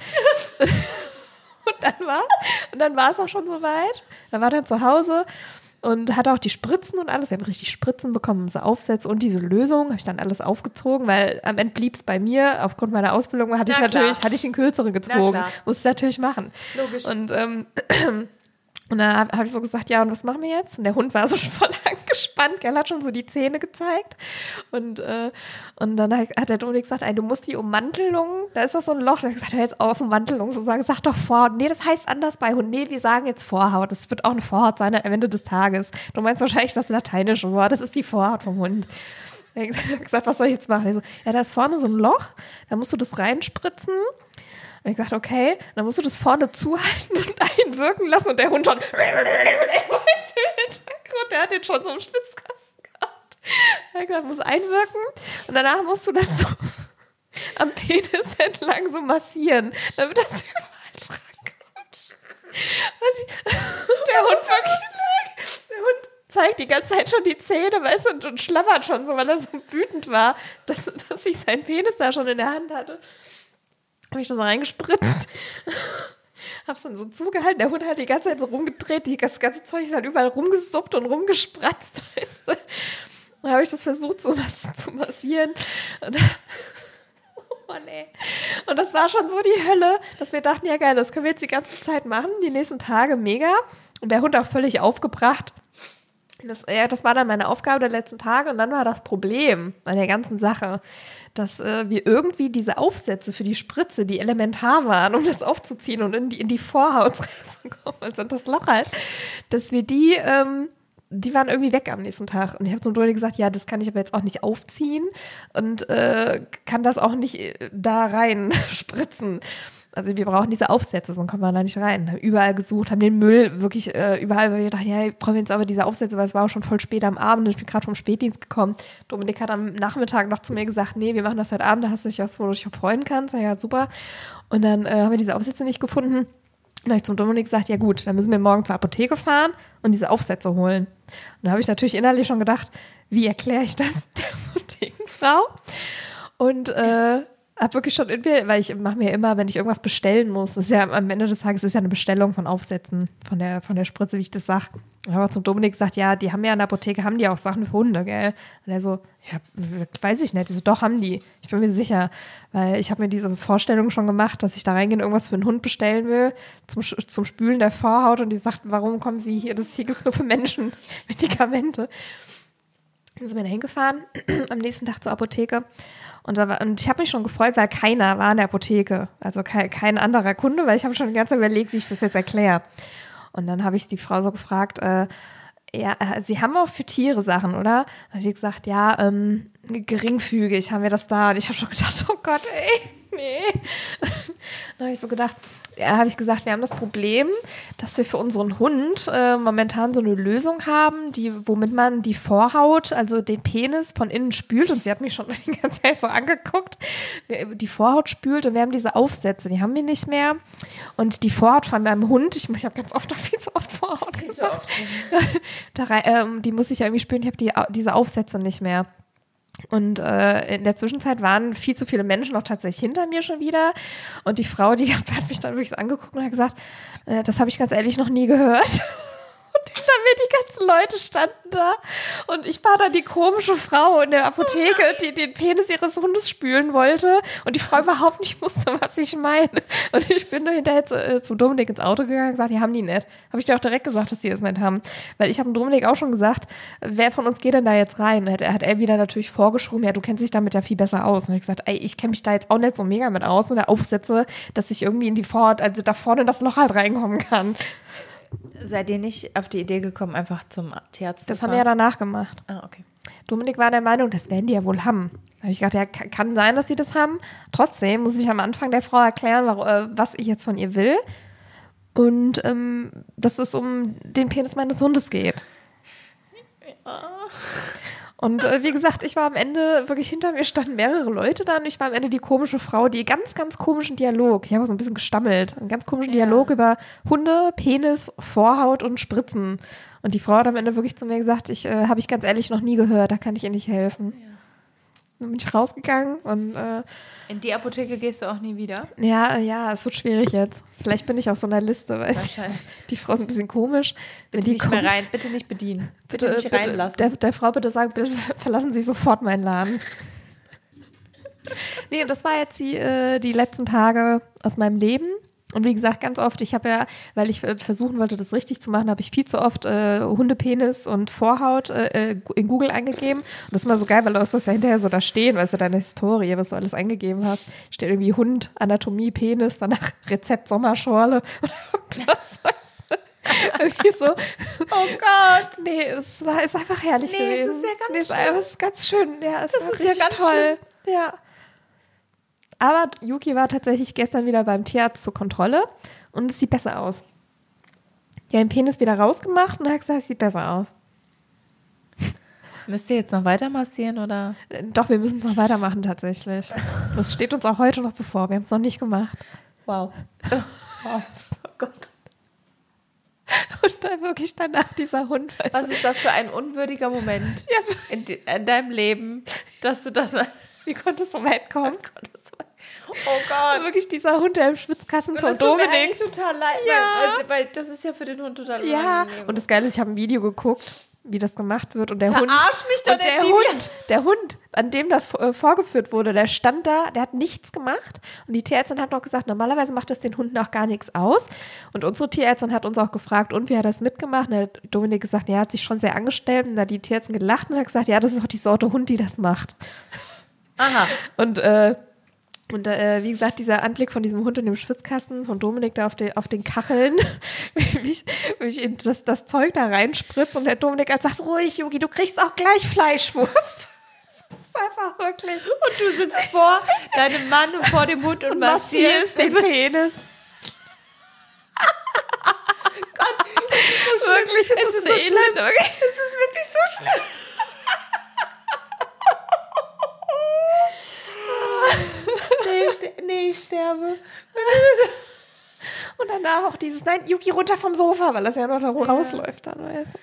Und dann war es auch schon soweit. Dann war dann zu Hause und hatte auch die Spritzen und alles. Wir haben richtig Spritzen bekommen, so Aufsätze und diese Lösung. Habe ich dann alles aufgezogen, weil am Ende blieb es bei mir. Aufgrund meiner Ausbildung hatte ich den kürzeren gezogen. Musste ich natürlich machen. Logisch. Und dann habe ich so gesagt, ja, und was machen wir jetzt? Und der Hund war so voll angespannt, gell, hat schon so die Zähne gezeigt. Und dann hat der Dominik gesagt, ey, du musst die Ummantelung, da ist doch so ein Loch. Da habe ich gesagt, hör jetzt auf, Ummantelung zu sagen, sag doch Vorhaut. Nee, das heißt anders bei Hunden. Nee, wir sagen jetzt Vorhaut. Das wird auch eine Vorhaut sein am Ende des Tages. Du meinst wahrscheinlich das lateinische Wort, das ist die Vorhaut vom Hund. Er hat gesagt, was soll ich jetzt machen? Er so, ja, da ist vorne so ein Loch, da musst du das reinspritzen. Und ich gesagt, okay, dann musst du das vorne zuhalten und einwirken lassen und der Hund schon der hat den schon so im Schwitzkasten gehabt. Er hat gesagt, muss einwirken und danach musst du das so am Penis entlang so massieren, damit das überall dran kommt. Und der Hund zeigt die ganze Zeit schon die Zähne, weißt du, und schlabbert schon so, weil er so wütend war, dass ich seinen Penis da schon in der Hand hatte. Habe ich das reingespritzt. hab's dann so zugehalten. Der Hund hat die ganze Zeit so rumgedreht, das ganze Zeug ist halt überall rumgesuppt und rumgespratzt, weißt du. Dann habe ich das versucht zu massieren. Und oh Mann, ey. Und das war schon so die Hölle, dass wir dachten, ja geil, das können wir jetzt die ganze Zeit machen, die nächsten Tage mega. Und der Hund auch völlig aufgebracht. Das war dann meine Aufgabe der letzten Tage. Und dann war das Problem bei der ganzen Sache, dass wir irgendwie diese Aufsätze für die Spritze, die elementar waren, um das aufzuziehen und in die Vorhaut reinzukommen, also das Loch halt, dass wir die waren irgendwie weg am nächsten Tag. Und ich habe zum Dodi gesagt, ja, das kann ich aber jetzt auch nicht aufziehen und kann das auch nicht da rein spritzen. Also wir brauchen diese Aufsätze, sonst kommen wir da nicht rein. Haben überall gesucht, haben den Müll wirklich überall, weil wir dachten, ja, brauchen wir jetzt aber diese Aufsätze, weil es war auch schon voll spät am Abend und ich bin gerade vom Spätdienst gekommen. Dominik hat am Nachmittag noch zu mir gesagt, nee, wir machen das heute Abend, da hast du dich was, wo du dich freuen kannst. Ja, super. Und dann haben wir diese Aufsätze nicht gefunden. Und dann habe ich zum Dominik gesagt, ja gut, dann müssen wir morgen zur Apotheke fahren und diese Aufsätze holen. Und da habe ich natürlich innerlich schon gedacht, wie erkläre ich das der Apothekenfrau? Und habe wirklich schon irgendwie, weil ich mache mir immer, wenn ich irgendwas bestellen muss, das ist ja am Ende des Tages ist ja eine Bestellung von Aufsätzen von der Spritze, wie ich das sage. Ich habe zum Dominik gesagt, ja, die haben ja in der Apotheke, haben die auch Sachen für Hunde, gell? Und er so, ja, weiß ich nicht. Ich so, doch, haben die. Ich bin mir sicher, weil ich habe mir diese Vorstellung schon gemacht, dass ich da reingehe und irgendwas für einen Hund bestellen will, zum Spülen der Vorhaut und die sagt, warum kommen Sie hier? Hier gibt es nur für Menschen Medikamente. Dann sind wir da hingefahren, am nächsten Tag zur Apotheke. Und ich habe mich schon gefreut, weil keiner war in der Apotheke. Also kein anderer Kunde, weil ich habe schon die ganze Zeit überlegt, wie ich das jetzt erkläre. Und dann habe ich die Frau so gefragt, ja, Sie haben auch für Tiere Sachen, oder? Dann hat die gesagt, ja, geringfügig haben wir das da. Und ich habe schon gedacht, oh Gott, ey, nee. Dann habe ich so gedacht, ja, habe ich gesagt, wir haben das Problem, dass wir für unseren Hund momentan so eine Lösung haben, womit man die Vorhaut, also den Penis von innen spült. Und sie hat mich schon die ganze Zeit so angeguckt, die Vorhaut spült und wir haben diese Aufsätze, die haben wir nicht mehr. Und die Vorhaut von meinem Hund, ich habe ganz oft, viel zu oft Vorhaut gesagt, die muss ich ja irgendwie spülen, ich habe diese Aufsätze nicht mehr. Und in der Zwischenzeit waren viel zu viele Menschen auch tatsächlich hinter mir schon wieder. Und die Frau, die hat mich dann wirklich so angeguckt und hat gesagt, das habe ich ganz ehrlich noch nie gehört. Und hinter mir die ganzen Leute standen da. Und ich war dann die komische Frau in der Apotheke, die den Penis ihres Hundes spülen wollte. Und die Frau überhaupt nicht wusste, was ich meine. Und ich bin da hinterher zu Dominik ins Auto gegangen und gesagt, die haben die nicht. Habe ich dir auch direkt gesagt, dass die es nicht haben. Weil ich habe Dominik auch schon gesagt, wer von uns geht denn da jetzt rein? Hat er wieder natürlich vorgeschoben, ja, du kennst dich damit ja viel besser aus. Und ich gesagt, ey, ich kenne mich da jetzt auch nicht so mega mit aus. Und da Aufsätze, dass ich irgendwie in die Vorhaut, also da vorne in das Loch halt reinkommen kann. Seid ihr nicht auf die Idee gekommen, einfach zum Tierarzt zu fahren? Das haben wir ja danach gemacht. Ah, okay. Dominik war der Meinung, das werden die ja wohl haben. Da habe ich gedacht, ja, kann sein, dass die das haben. Trotzdem muss ich am Anfang der Frau erklären, was ich jetzt von ihr will. Und dass es um den Penis meines Hundes geht. Ja. Und wie gesagt, ich war am Ende, wirklich hinter mir standen mehrere Leute da und ich war am Ende die komische Frau, die ganz, ganz komischen Dialog, ich habe so ein bisschen gestammelt, einen ganz komischen Dialog über Hunde, Penis, Vorhaut und Spritzen. Und die Frau hat am Ende wirklich zu mir gesagt, habe ich ganz ehrlich noch nie gehört, da kann ich ihr nicht helfen. Ja. Dann bin ich rausgegangen und in die Apotheke gehst du auch nie wieder? Ja, es wird schwierig jetzt. Vielleicht bin ich auf so einer Liste, weil die Frau ist ein bisschen komisch. Bitte nicht mehr rein, bitte nicht bedienen. Bitte nicht reinlassen. Der Frau bitte sagen, bitte verlassen Sie sofort meinen Laden. Nee, und das war jetzt die letzten Tage aus meinem Leben. Und wie gesagt, ganz oft, ich habe ja, weil ich versuchen wollte, das richtig zu machen, habe ich viel zu oft Hundepenis und Vorhaut in Google eingegeben. Und das ist immer so geil, weil du hast das ja hinterher so da stehen, weißt du, deine Historie, was du alles eingegeben hast. Steht irgendwie Hund, Anatomie, Penis, danach Rezept Sommerschorle oder irgendwas, weißt du. Irgendwie so, oh Gott. Nee, es ist einfach herrlich gewesen. Nee, es ist ja ganz schön. Es ist ganz schön, ja, es das war ist richtig ja ganz toll. Schön. Ja. Aber Yuki war tatsächlich gestern wieder beim Tierarzt zur Kontrolle und es sieht besser aus. Die haben den Penis wieder rausgemacht und hat gesagt, es sieht besser aus. Müsst ihr jetzt noch weiter massieren, oder? Doch, wir müssen es noch weitermachen tatsächlich. Das steht uns auch heute noch bevor. Wir haben es noch nicht gemacht. Wow. Oh Gott. Und dann wirklich danach dieser Hund. Was ist das für ein unwürdiger Moment in deinem Leben, dass du das... Wie konnte es so weit kommen? Oh Gott. Wirklich dieser Hund, der im Schwitzkasten von Das tut mir Dominik. eigentlich total leid, Ja. weil das ist ja für den Hund total Ja, unangenehm. und das Geile ist, ich habe ein Video geguckt, wie das gemacht wird. Und der Hund, Verarsch mich doch und nicht, der Hund, an dem das vorgeführt wurde, der stand da, der hat nichts gemacht. Und die Tierärztin hat noch gesagt, normalerweise macht das den Hunden auch gar nichts aus. Und unsere Tierärztin hat uns auch gefragt, und wie hat er das mitgemacht? Und da hat Dominik gesagt, ja, er hat sich schon sehr angestellt. Und da hat die Tierärztin gelacht und hat gesagt, ja, das ist auch die Sorte Hund, die das macht. Aha. Und wie gesagt, dieser Anblick von diesem Hund in dem Schwitzkasten von Dominik da auf den Kacheln, wie ich ihm das Zeug da reinspritzt und der Dominik halt sagt, ruhig, Yogi, du kriegst auch gleich Fleischwurst. Das ist einfach wirklich. Und du sitzt vor deinem Mann und vor dem Hund und massierst den Penis. Gott, Wirklich, es ist so schlimm. Es ist wirklich so schlimm. Nee, ich sterbe. Und danach auch dieses, nein, Yuki, runter vom Sofa, weil das ja noch da rausläuft dann, weißt du.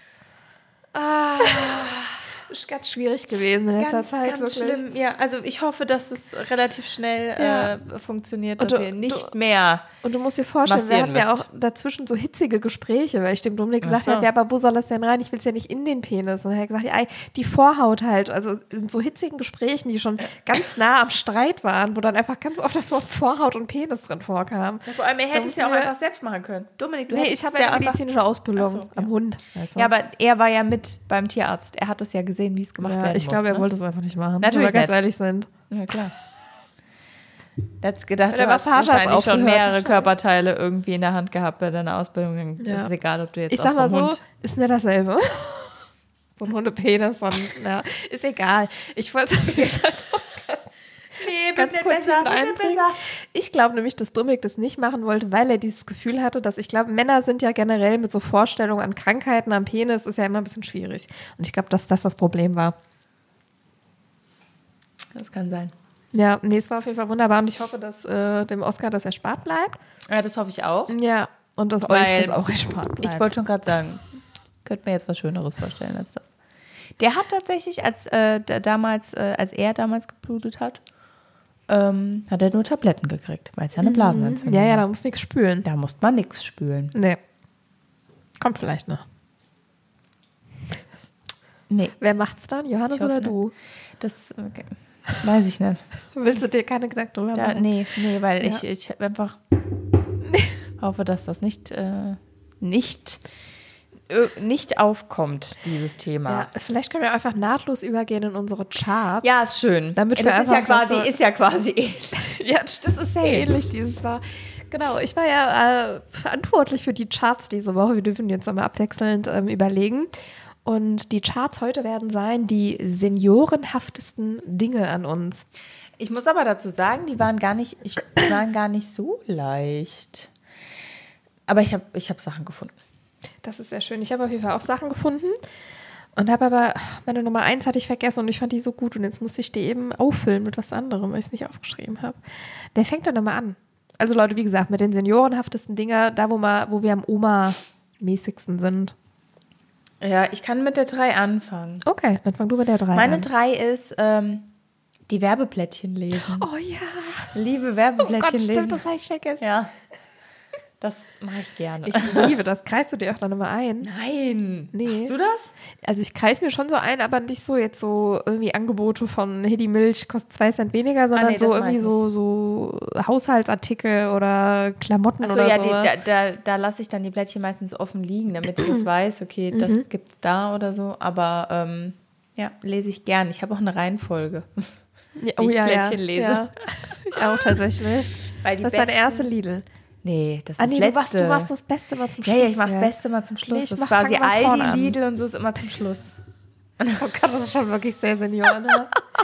Ist ganz schwierig gewesen in letzter Zeit, ganz wirklich. schlimm. Ja, also ich hoffe, dass es relativ schnell funktioniert, dass Und ihr nicht mehr. Und du musst dir vorstellen, wir massieren hatten ja müsst. auch dazwischen so hitzige Gespräche, weil ich dem Dominik gesagt so. habe, ja, aber wo soll das denn rein? Ich will es ja nicht in den Penis. Und er hat gesagt, ja, die Vorhaut halt. Also in so hitzigen Gesprächen, die schon ganz nah am Streit waren, wo dann einfach ganz oft das Wort Vorhaut und Penis drin vorkam. Ja, vor allem, er hätte es ja auch wir- einfach selbst machen können. Dominik, du Nee, hättest ich habe es ja einfach. medizinische Ausbildung Ach so, ja. am Hund. Weißt du? Ja, aber er war ja mit beim Tierarzt. Er hat es ja gesehen, wie es gemacht Ja, werden ich glaube, muss. er wollte es einfach nicht machen. Natürlich wenn wir ganz nicht. ehrlich sind. Ja, klar. Er hat gedacht, Bei der du hast Massage hat's wahrscheinlich schon aufgehört, mehrere wahrscheinlich. Körperteile irgendwie in der Hand gehabt bei deiner Ausbildung. Dann Ja. ist es egal, ob du jetzt Ich sag auch mal vom so, Hund... ist nicht dasselbe. So ein Hundepenis und ja, ist egal. Ich wollte es auf jeden Fall noch Nee, ganz kurz mit einbringen. Ich glaube nämlich, dass Dominik das nicht machen wollte, weil er dieses Gefühl hatte, dass ich glaube, Männer sind ja generell mit so Vorstellungen an Krankheiten am Penis, ist ja immer ein bisschen schwierig. Und ich glaube, dass das Problem war. Das kann sein. Ja, nee, es war auf jeden Fall wunderbar und ich hoffe, dass dem Oscar das erspart bleibt. Ja, das hoffe ich auch. Ja, und dass Weil euch das auch erspart bleibt. Ich wollte schon gerade sagen, könnte mir jetzt was Schöneres vorstellen als das. Der hat tatsächlich, als er damals geblutet hat, hat er nur Tabletten gekriegt, weil es ja eine Blasenentzündung Ja, war. da muss nichts spülen. Da musste man nichts spülen. Nee. Kommt vielleicht noch. Nee, Wer macht's dann? Johannes Ich hoffe oder nicht. du? das weiß ich nicht. Willst du dir keine Gedanken drüber machen? Nee, weil Ja. ich einfach hoffe, dass das nicht aufkommt, dieses Thema. Ja, vielleicht können wir einfach nahtlos übergehen in unsere Charts. Ja, ist schön. Damit wir das einfach ist ja quasi ähnlich. Ja, das ist sehr ähnlich dieses Mal. Genau, ich war ja verantwortlich für die Charts diese Woche. Wir dürfen jetzt einmal abwechselnd überlegen. Und die Charts heute werden sein die seniorenhaftesten Dinge an uns. Ich muss aber dazu sagen, die waren gar nicht so leicht. Aber ich hab Sachen gefunden. Das ist sehr schön. Ich habe auf jeden Fall auch Sachen gefunden und habe aber, meine Nummer 1 hatte ich vergessen und ich fand die so gut und jetzt musste ich die eben auffüllen mit was anderem, weil ich es nicht aufgeschrieben habe. Wer fängt denn immer an? Also Leute, wie gesagt, mit den seniorenhaftesten Dingen, da wo wir am Oma-mäßigsten sind. Ja, ich kann mit der 3 anfangen. Okay, dann fang du mit der 3 Meine an. 3 ist die Werbeplättchen lesen. Oh ja. Liebe Oh Werbeplättchen Gott, lesen. stimmt, das habe ich vergessen. Ja, das mache ich gerne. Ich liebe das. Kreist du dir auch dann immer ein? Nein. Nee. Machst du das? Also ich kreis mir schon so ein, aber nicht so jetzt so irgendwie Angebote von Hedi Milch kostet 2 Cent weniger, sondern nee, das so mach irgendwie ich so Haushaltsartikel oder Klamotten Achso, oder ja, so. da lasse ich dann die Plättchen meistens offen liegen, damit ich das weiß, okay, das gibt's da oder so. Aber ja, lese ich gern. Ich habe auch eine Reihenfolge. Ja, wie ich Plättchen lese. Ja. Ich auch tatsächlich. Weil die Das ist deine besten- erste Lidl. Nee, das ist Ah nee, das Letzte. du machst das Beste mal zum Schluss. Ja, ich mach's ja. Beste mal zum Schluss. Nee, ich das ist mach- quasi fang mal vorne Aldi, an. Lidl und so ist immer zum Schluss. Oh Gott, das ist schon wirklich sehr seniorenhaft.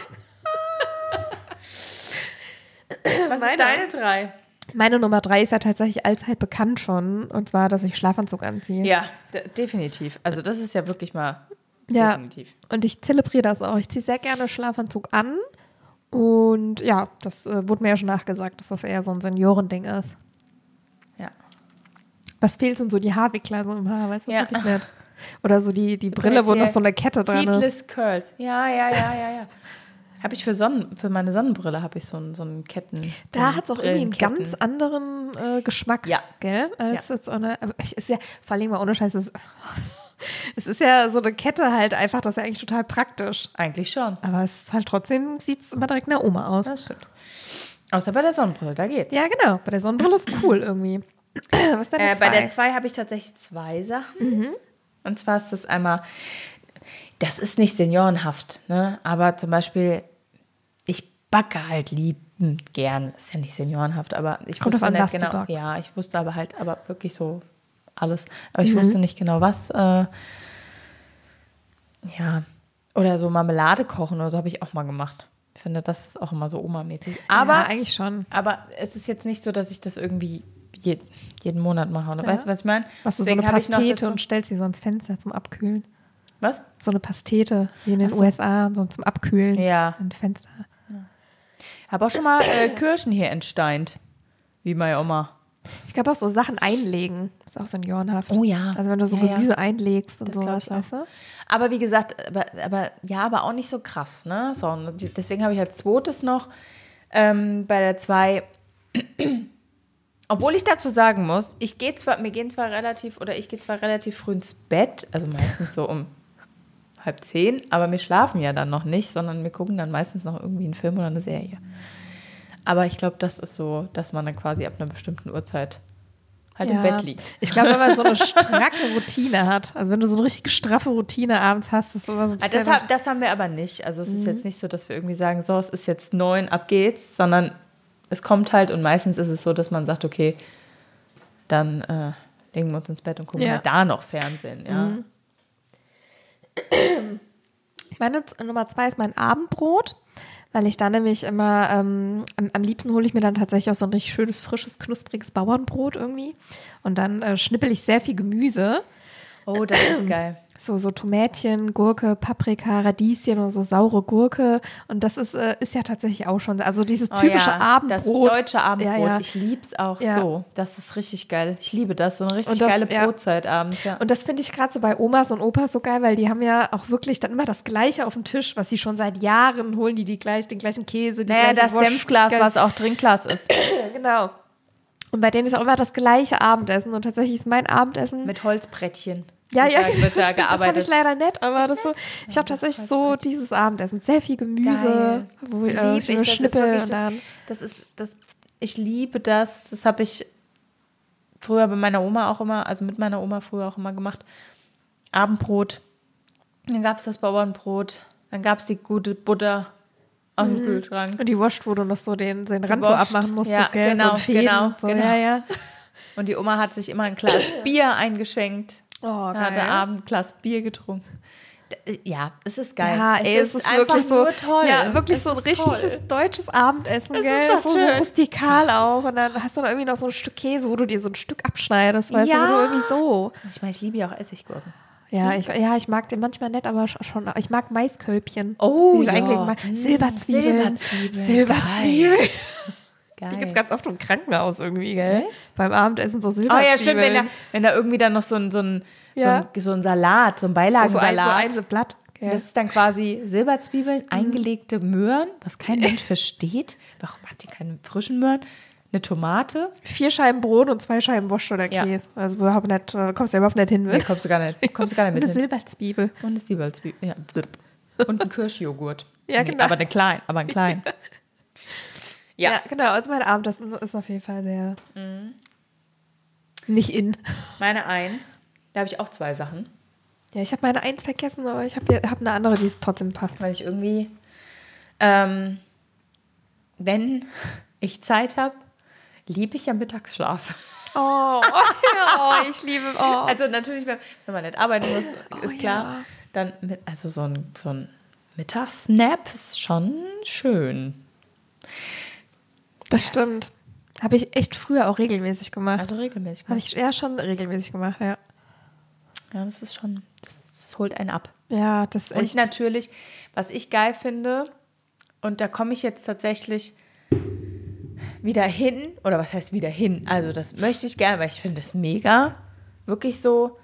Was Meine- ist deine 3? Meine Nummer 3 ist ja tatsächlich allzeit bekannt schon. Und zwar, dass ich Schlafanzug anziehe. Ja, definitiv. Also das ist ja wirklich mal Ja. definitiv. Und ich zelebriere das auch. Ich ziehe sehr gerne Schlafanzug an. Und ja, das wurde mir ja schon nachgesagt, dass das eher so ein Seniorending ist. Ja. Was fehlt, sind so die Haarwickler so im Haar, weißt du, das Ja. hab ich nicht. Oder so die Brille, wo noch so eine Kette dran ist. Heatless Curls. Ja. Habe ich für meine Sonnenbrille habe ich so einen Ketten. Da hat es auch irgendwie einen Brillenketten. ganz anderen Geschmack, Ja. gell? Als jetzt auch eine, aber ist ja, vor allem mal ohne Scheiß, es ist ja so eine Kette halt einfach, das ist ja eigentlich total praktisch. Eigentlich schon. Aber es ist halt trotzdem, sieht es immer direkt nach Oma aus. Das stimmt. Außer bei der Sonnenbrille, da geht's. Ja, genau. Bei der Sonnenbrille ist cool irgendwie. Was ist denn der Bei der 2 habe ich tatsächlich 2 Sachen. Und zwar ist das einmal, das ist nicht seniorenhaft, ne? Aber zum Beispiel, ich backe halt liebend gern. Ist ja nicht seniorenhaft, aber ich Kommt wusste drauf an, nicht was du genau. backst. Ja, ich wusste aber wirklich so alles. Aber ich wusste nicht genau was. Ja, oder so Marmelade kochen oder so habe ich auch mal gemacht. Ich finde, das ist auch immer so Oma-mäßig. Aber, ja, eigentlich schon. aber es ist jetzt nicht so, dass ich das irgendwie jeden Monat mache. Oder? Ja. Weißt du, was ich meine? Was du so Deswegen eine habe ich noch das Pastete so- und stellst sie so ins Fenster zum Abkühlen. Was? So eine Pastete, wie in den Ach so. USA, so zum Abkühlen. Ja. Ein Fenster. Habe auch schon mal Kirschen hier entsteint. Wie meine Oma. Ich glaube auch so Sachen einlegen. Ist auch seniorenhaft. Oh ja. Also wenn du so Ja, ja. Gemüse einlegst und Das glaub sowas, ich auch. weißt du? Aber wie gesagt, aber auch nicht so krass, ne? So, und deswegen habe ich als zweites noch bei der 2, obwohl ich dazu sagen muss, ich gehe zwar relativ früh ins Bett, also meistens so um 9:30, aber wir schlafen ja dann noch nicht, sondern wir gucken dann meistens noch irgendwie einen Film oder eine Serie. Aber ich glaube, das ist so, dass man dann quasi ab einer bestimmten Uhrzeit halt im Bett liegt. Ich glaube, wenn man so eine stracke Routine hat, also wenn du so eine richtig straffe Routine abends hast, ist sowas so ein bisschen... Das haben wir aber nicht. Also es ist jetzt nicht so, dass wir irgendwie sagen, so, es ist jetzt 9, ab geht's, sondern es kommt halt und meistens ist es so, dass man sagt, okay, dann legen wir uns ins Bett und gucken halt da noch Fernsehen. Ja. Meine Nummer 2 ist mein Abendbrot, weil ich dann nämlich immer, am liebsten hole ich mir dann tatsächlich auch so ein richtig schönes, frisches, knuspriges Bauernbrot irgendwie. Und dann schnippel ich sehr viel Gemüse. Oh, das ist geil. So Tomätchen, Gurke, Paprika, Radieschen oder so saure Gurke. Und das ist ja tatsächlich auch schon, also dieses typische Abendbrot. Das deutsche Abendbrot, Ja, ja. ich lieb's auch Ja. so. Das ist richtig geil. Ich liebe das, so eine richtig Und das- geile ja. Brotzeit abends. Ja. Und das finde ich gerade so bei Omas und Opas so geil, weil die haben ja auch wirklich dann immer das Gleiche auf dem Tisch, was sie schon seit Jahren holen, den gleichen Käse, die Naja, gleiche das Wurst, Senfglas, was auch Trinkglas ist. Genau. Und bei denen ist auch immer das gleiche Abendessen. Und tatsächlich ist mein Abendessen. Mit Holzbrettchen. ja, ja, Wird da stimmt, das habe gearbeitet. ich leider nicht, aber das so, ich habe tatsächlich so dieses Abendessen. Sehr viel Gemüse, wo Lieb ich ich, das ist schnippel wirklich und dann. ich liebe das. Das habe ich früher bei meiner Oma auch immer, also mit meiner Oma früher auch immer gemacht. Abendbrot, dann gab es das Bauernbrot, dann gab es die gute Butter aus dem Kühlschrank. Und die Wurst, wo du noch so den Rand so Wurst. abmachen musstest, Ja, gell? genau, so ein Fäden, genau, so, genau. Ja, ja. Und die Oma hat sich immer ein Glas Bier eingeschenkt. Oh, Da geil. hat der Abend ein Glas Bier getrunken. Ja, es ist geil. Ja, ey, es ist einfach wirklich so, nur toll. ja, wirklich Es so ein ist richtiges toll. deutsches Abendessen, gell? doch So, so schön. rustikal auch. Und dann hast du noch irgendwie noch so ein Stück Käse, wo du dir so ein Stück abschneidest, weißt du, wo Ja. du irgendwie so. Ich meine, ich liebe ja auch Essiggurken. Ja, ich mag den manchmal nicht, aber schon. Ich mag Maiskölbchen. Oh, Diese ja. eingelegten Silberzwiebeln. Silberzwiebeln. Die Geil. gibt es ganz oft im Krankenhaus irgendwie, gell? Echt? Beim Abendessen so Oh Silberzwiebeln. ja, stimmt, wenn da irgendwie dann noch so ein Ja. Salat, so ein so Beilagensalat. ein Blatt. Gell? Das ist dann quasi Silberzwiebeln, eingelegte Möhren, was kein Mensch versteht. Warum hat die keine frischen Möhren? Eine Tomate. 4 Scheiben Brot und 2 Scheiben Wurst oder Ja. Käse. Also überhaupt nicht, kommst du ja überhaupt nicht hin Nee, mit. kommst du gar nicht Eine mit hin. Silberzwiebel. Und eine Silberzwiebel. Ja. Und ein Kirschjoghurt. Ja, genau. Aber einen kleinen. Ja. Ja, genau. Also mein Abendessen ist auf jeden Fall sehr nicht in. Meine 1, da habe ich auch 2 Sachen. Ja, ich habe meine 1 vergessen, aber ich hab eine andere, die es trotzdem passt. Weil ich irgendwie, wenn ich Zeit habe, liebe ich ja Mittagsschlaf. Oh, ja, ich liebe. Oh. Also natürlich, wenn man nicht arbeiten muss, ist klar. ja. Dann also so ein Mittagsnap ist schon schön. Das stimmt. Habe ich echt früher auch regelmäßig gemacht. Also regelmäßig. Habe ich ja schon regelmäßig gemacht, ja. Ja, das ist schon, das holt einen ab. Ja, das ist Und echt. natürlich, was ich geil finde, und da komme ich jetzt tatsächlich wieder hin, oder was heißt wieder hin? Also das möchte ich gerne, weil ich finde das mega, wirklich so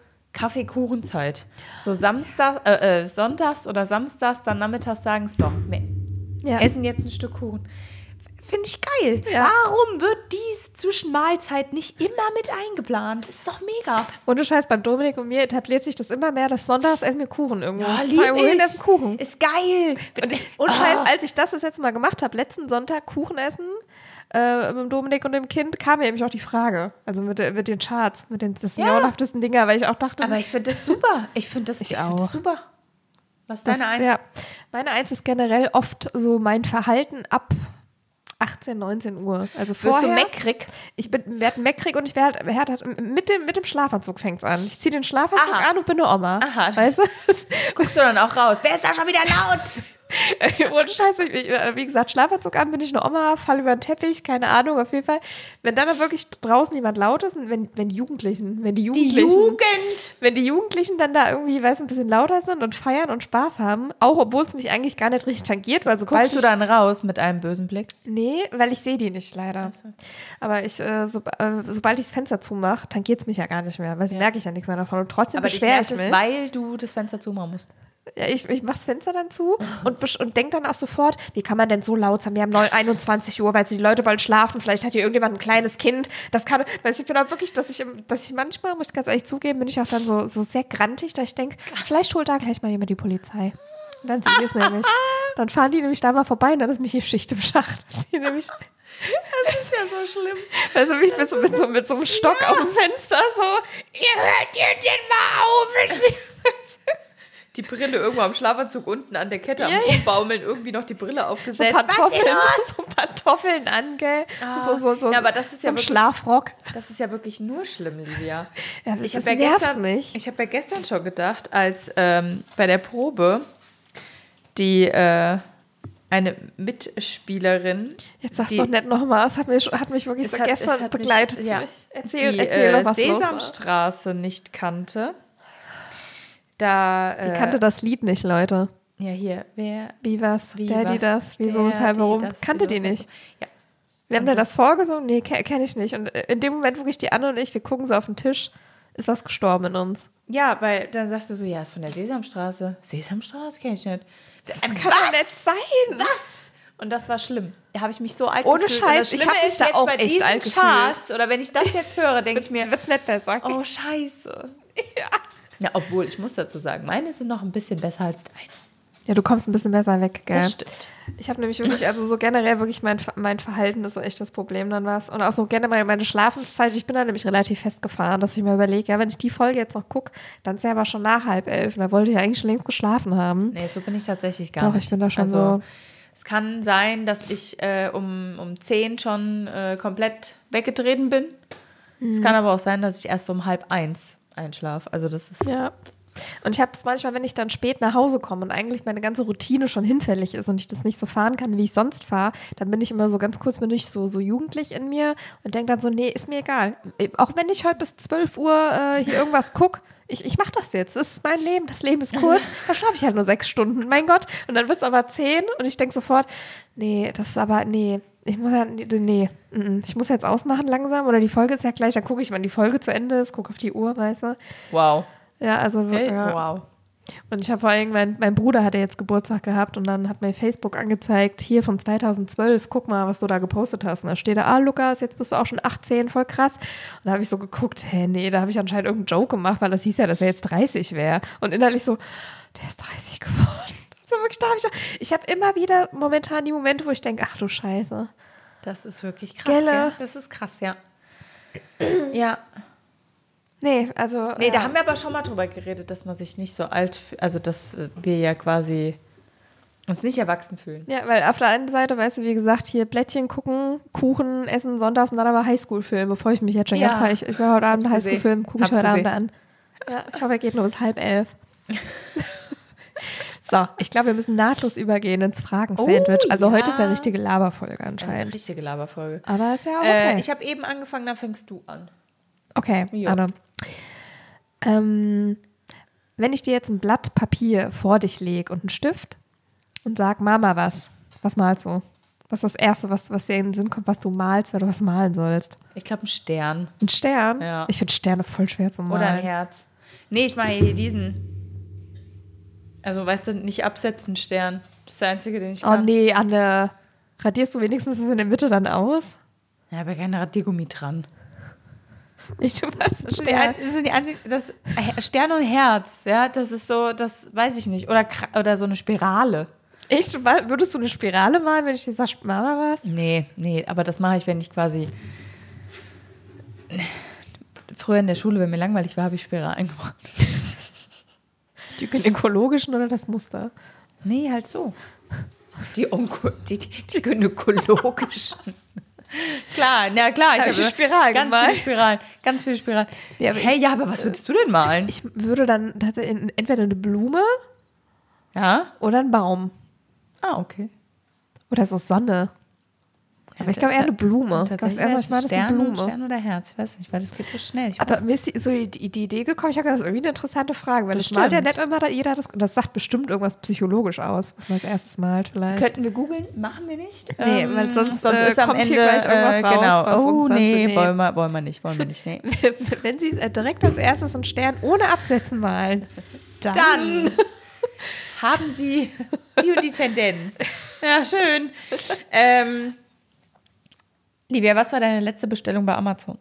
Kaffeekuchenzeit. So Sonntags oder Samstags, dann nachmittags sagen, so, essen jetzt ein Stück Kuchen. Finde ich geil. Ja. Warum wird dies Zwischenmahlzeit nicht immer mit eingeplant? Das ist doch mega. Ohne Scheiß, beim Dominik und mir etabliert sich das immer mehr, dass sonntags essen wir Kuchen irgendwo. Ja, Fahren wir hin, essen Kuchen. Ist geil. Und Scheiß, als ich das jetzt mal gemacht habe, letzten Sonntag Kuchen essen, mit dem Dominik und dem Kind, kam mir nämlich auch die Frage. Also mit den Charts, das sind grauenhaftesten Dinger, weil ich auch dachte. Aber ich finde das super. Ich finde das super. Was ist deine Eins? Ja, meine Eins ist generell oft so mein Verhalten ab 18, 19 Uhr. Also vorher. Wirst du meckrig? Ich werde meckrig und ich werde halt mit dem Schlafanzug fängt's an. Ich ziehe den Schlafanzug an und bin eine Oma. Aha. Weißt du? Guckst du dann auch raus? Wer ist da schon wieder laut? Ohne Scheiße, wie gesagt, Schlafanzug an, bin ich eine Oma, fall über den Teppich, keine Ahnung, auf jeden Fall. Wenn dann wirklich draußen jemand laut ist, wenn die Jugendlichen dann da irgendwie, ein bisschen lauter sind und feiern und Spaß haben, auch obwohl es mich eigentlich gar nicht richtig tangiert, weil sobald Guckst du dann raus mit einem bösen Blick? Nee, weil ich sehe die nicht, leider. So. Aber sobald ich das Fenster zumache, tangiert es mich ja gar nicht mehr, weil merke ich ja nichts mehr davon. Und trotzdem beschwere ich mich. Weil du das Fenster zumachen musst. Ja, ich mache das Fenster dann zu und denke dann auch sofort, wie kann man denn so laut sein? Wir haben 21 Uhr, weil die Leute wollen schlafen, vielleicht hat hier irgendjemand ein kleines Kind. Das kann, weil ich bin auch wirklich, dass ich manchmal, muss ich ganz ehrlich zugeben, bin ich auch dann so sehr grantig, dass ich denke, vielleicht holt da gleich mal jemand die Polizei. Und dann sehen die es nämlich. Dann fahren die nämlich da mal vorbei und dann ist mich hier Schicht im Schacht. Das ist ja so schlimm. Also mich mit so einem Stock aus dem Fenster so, ihr hört jetzt mal auf. Die Brille irgendwo am Schlafanzug unten an der Kette am Rumbaumeln, irgendwie noch die Brille aufgesetzt. So Pantoffeln an, gell? Aber das ist so ein Schlafrock. Das ist ja wirklich nur schlimm, Livia. Ja, nervt mich. Ich habe ja gestern schon gedacht, als bei der Probe eine Mitspielerin. Jetzt sag's doch nicht nochmal, es hat mich wirklich gestern begleitet. Erzähl noch was Sesamstraße nicht kannte. Die kannte das Lied nicht, Leute. Ja, hier. Wie was? Der, die, das. Wieso, weshalb, warum? Kannte die nicht. Ja. Wir haben da das vorgesungen? Nee, kenne ich nicht. Und in dem Moment wirklich die Anne und ich, wir gucken so auf den Tisch, ist was gestorben in uns. Ja, weil dann sagst du so, ja, ist von der Sesamstraße. Sesamstraße kenne ich nicht. Das kann doch nicht sein. Was? Und das war schlimm. Da habe ich mich so alt Ohne gefühlt. Scheiß, ich habe mich da auch echt alt gefühlt. Charts, oder wenn ich das jetzt höre, denke ich mir, wird's nicht besser. Oh, scheiße. Ja. Ja, obwohl, ich muss dazu sagen, meine sind noch ein bisschen besser als deine. Ja, du kommst ein bisschen besser weg, gell? Das stimmt. Ich habe nämlich wirklich, also so generell wirklich mein Verhalten ist so echt das Problem dann was. Und auch so generell meine Schlafenszeit, ich bin da nämlich relativ festgefahren, dass ich mir überlege, ja, wenn ich die Folge jetzt noch gucke, dann ist ja aber schon nach 10:30 und da wollte ich eigentlich schon längst geschlafen haben. Nee, so bin ich tatsächlich gar nicht. Doch, ich bin da schon so. Es kann sein, dass ich um 10 schon komplett weggetreten bin. Es kann aber auch sein, dass ich erst um 12:30 einschlafe. Also das ist... Ja. Und ich habe es manchmal, wenn ich dann spät nach Hause komme und eigentlich meine ganze Routine schon hinfällig ist und ich das nicht so fahren kann, wie ich sonst fahre, dann bin ich immer so ganz kurz, bin ich so jugendlich in mir und denke dann so, nee, ist mir egal. Auch wenn ich heute bis 12 Uhr hier irgendwas gucke, ich mache das jetzt. Das ist mein Leben. Das Leben ist kurz. Da schlafe ich halt nur 6 Stunden. Mein Gott. Und dann wird es aber 10 und ich denke sofort, ich muss jetzt ausmachen langsam oder die Folge ist ja gleich, dann gucke ich, wann die Folge zu Ende ist, gucke auf die Uhr, weißt du. Wow. Ja, also wow. Und ich habe vor allem, mein Bruder hatte jetzt Geburtstag gehabt und dann hat mir Facebook angezeigt, hier von 2012, guck mal, was du da gepostet hast. Und da steht da, Lukas, jetzt bist du auch schon 18, voll krass. Und da habe ich so geguckt, da habe ich anscheinend irgendeinen Joke gemacht, weil das hieß ja, dass er jetzt 30 wäre. Und innerlich so, der ist 30 geworden. So wirklich, ich habe immer wieder momentan die Momente, wo ich denke, ach du Scheiße. Das ist wirklich krass, gell? Das ist krass, ja. Ja. Nee, da haben wir aber schon mal drüber geredet, dass man sich nicht so alt fühlt, also dass wir ja quasi uns nicht erwachsen fühlen. Ja, weil auf der einen Seite, weißt du, wie gesagt, hier Blättchen gucken, Kuchen essen, sonntags und dann aber Highschool-Filme, freue ich mich jetzt schon ganz heiß. Ich will heute Abend Highschool-Film, gucke ich heute Abend an. Ja, ich hoffe, er geht nur bis 10:30. So, ich glaube, wir müssen nahtlos übergehen ins Fragen-Sandwich. Also heute ist ja eine richtige Laberfolge anscheinend. Eine richtige Laberfolge. Aber ist ja auch okay. Ich habe eben angefangen, dann fängst du an. Okay, Anne. Wenn ich dir jetzt ein Blatt Papier vor dich lege und einen Stift und sag, Mama, was malst du? Was ist das Erste, was dir in den Sinn kommt, was du malst, wenn du was malen sollst? Ich glaube, ein Stern. Ein Stern? Ja. Ich finde Sterne voll schwer zu malen. Oder ein Herz. Nee, ich mache hier diesen. Also, weißt du, nicht absetzen, Stern. Das ist der einzige, den ich Oh kann. nee, Anne. Radierst du wenigstens das in der Mitte dann aus? Ja, aber kein Radiergummi dran. Ich tu was. Das sind die einzigen, das Stern und Herz, ja, das ist so, das weiß ich nicht. Oder so eine Spirale. Echt? Würdest du eine Spirale malen, wenn ich dir sage, mal was? Nee, aber das mache ich, wenn ich quasi. Früher in der Schule, wenn mir langweilig war, habe ich Spiralen gemacht. Die gynäkologischen oder das Muster? Nee, halt so. Die gynäkologischen. Klar, na klar. Hab ich Spiralen Ganz viele Spiralen. Ja, aber was würdest du denn malen? Ich würde dann tatsächlich entweder eine Blume Ja? oder einen Baum. Ah, okay. Oder so Sonne. Aber ich glaube eher eine Blume. Tatsächlich Das erste, was ich meine, ist eine Blume. Stern oder Herz, ich weiß nicht, weil das geht so schnell. Aber mir ist die Idee gekommen, ich habe gedacht, das ist irgendwie eine interessante Frage, weil Das das malt ja stimmt. nicht immer jeder, das sagt bestimmt irgendwas psychologisch aus, was man als erstes malt vielleicht. Könnten wir googeln? Machen wir nicht. Nee, weil sonst ist am kommt Ende hier gleich irgendwas raus. genau. Was uns dann Nee, so- wollen wir nicht. Nee. Wenn Sie direkt als erstes einen Stern ohne Absetzen malen, Dann haben Sie die und die Tendenz. Ja, schön. Livia, was war deine letzte Bestellung bei Amazon?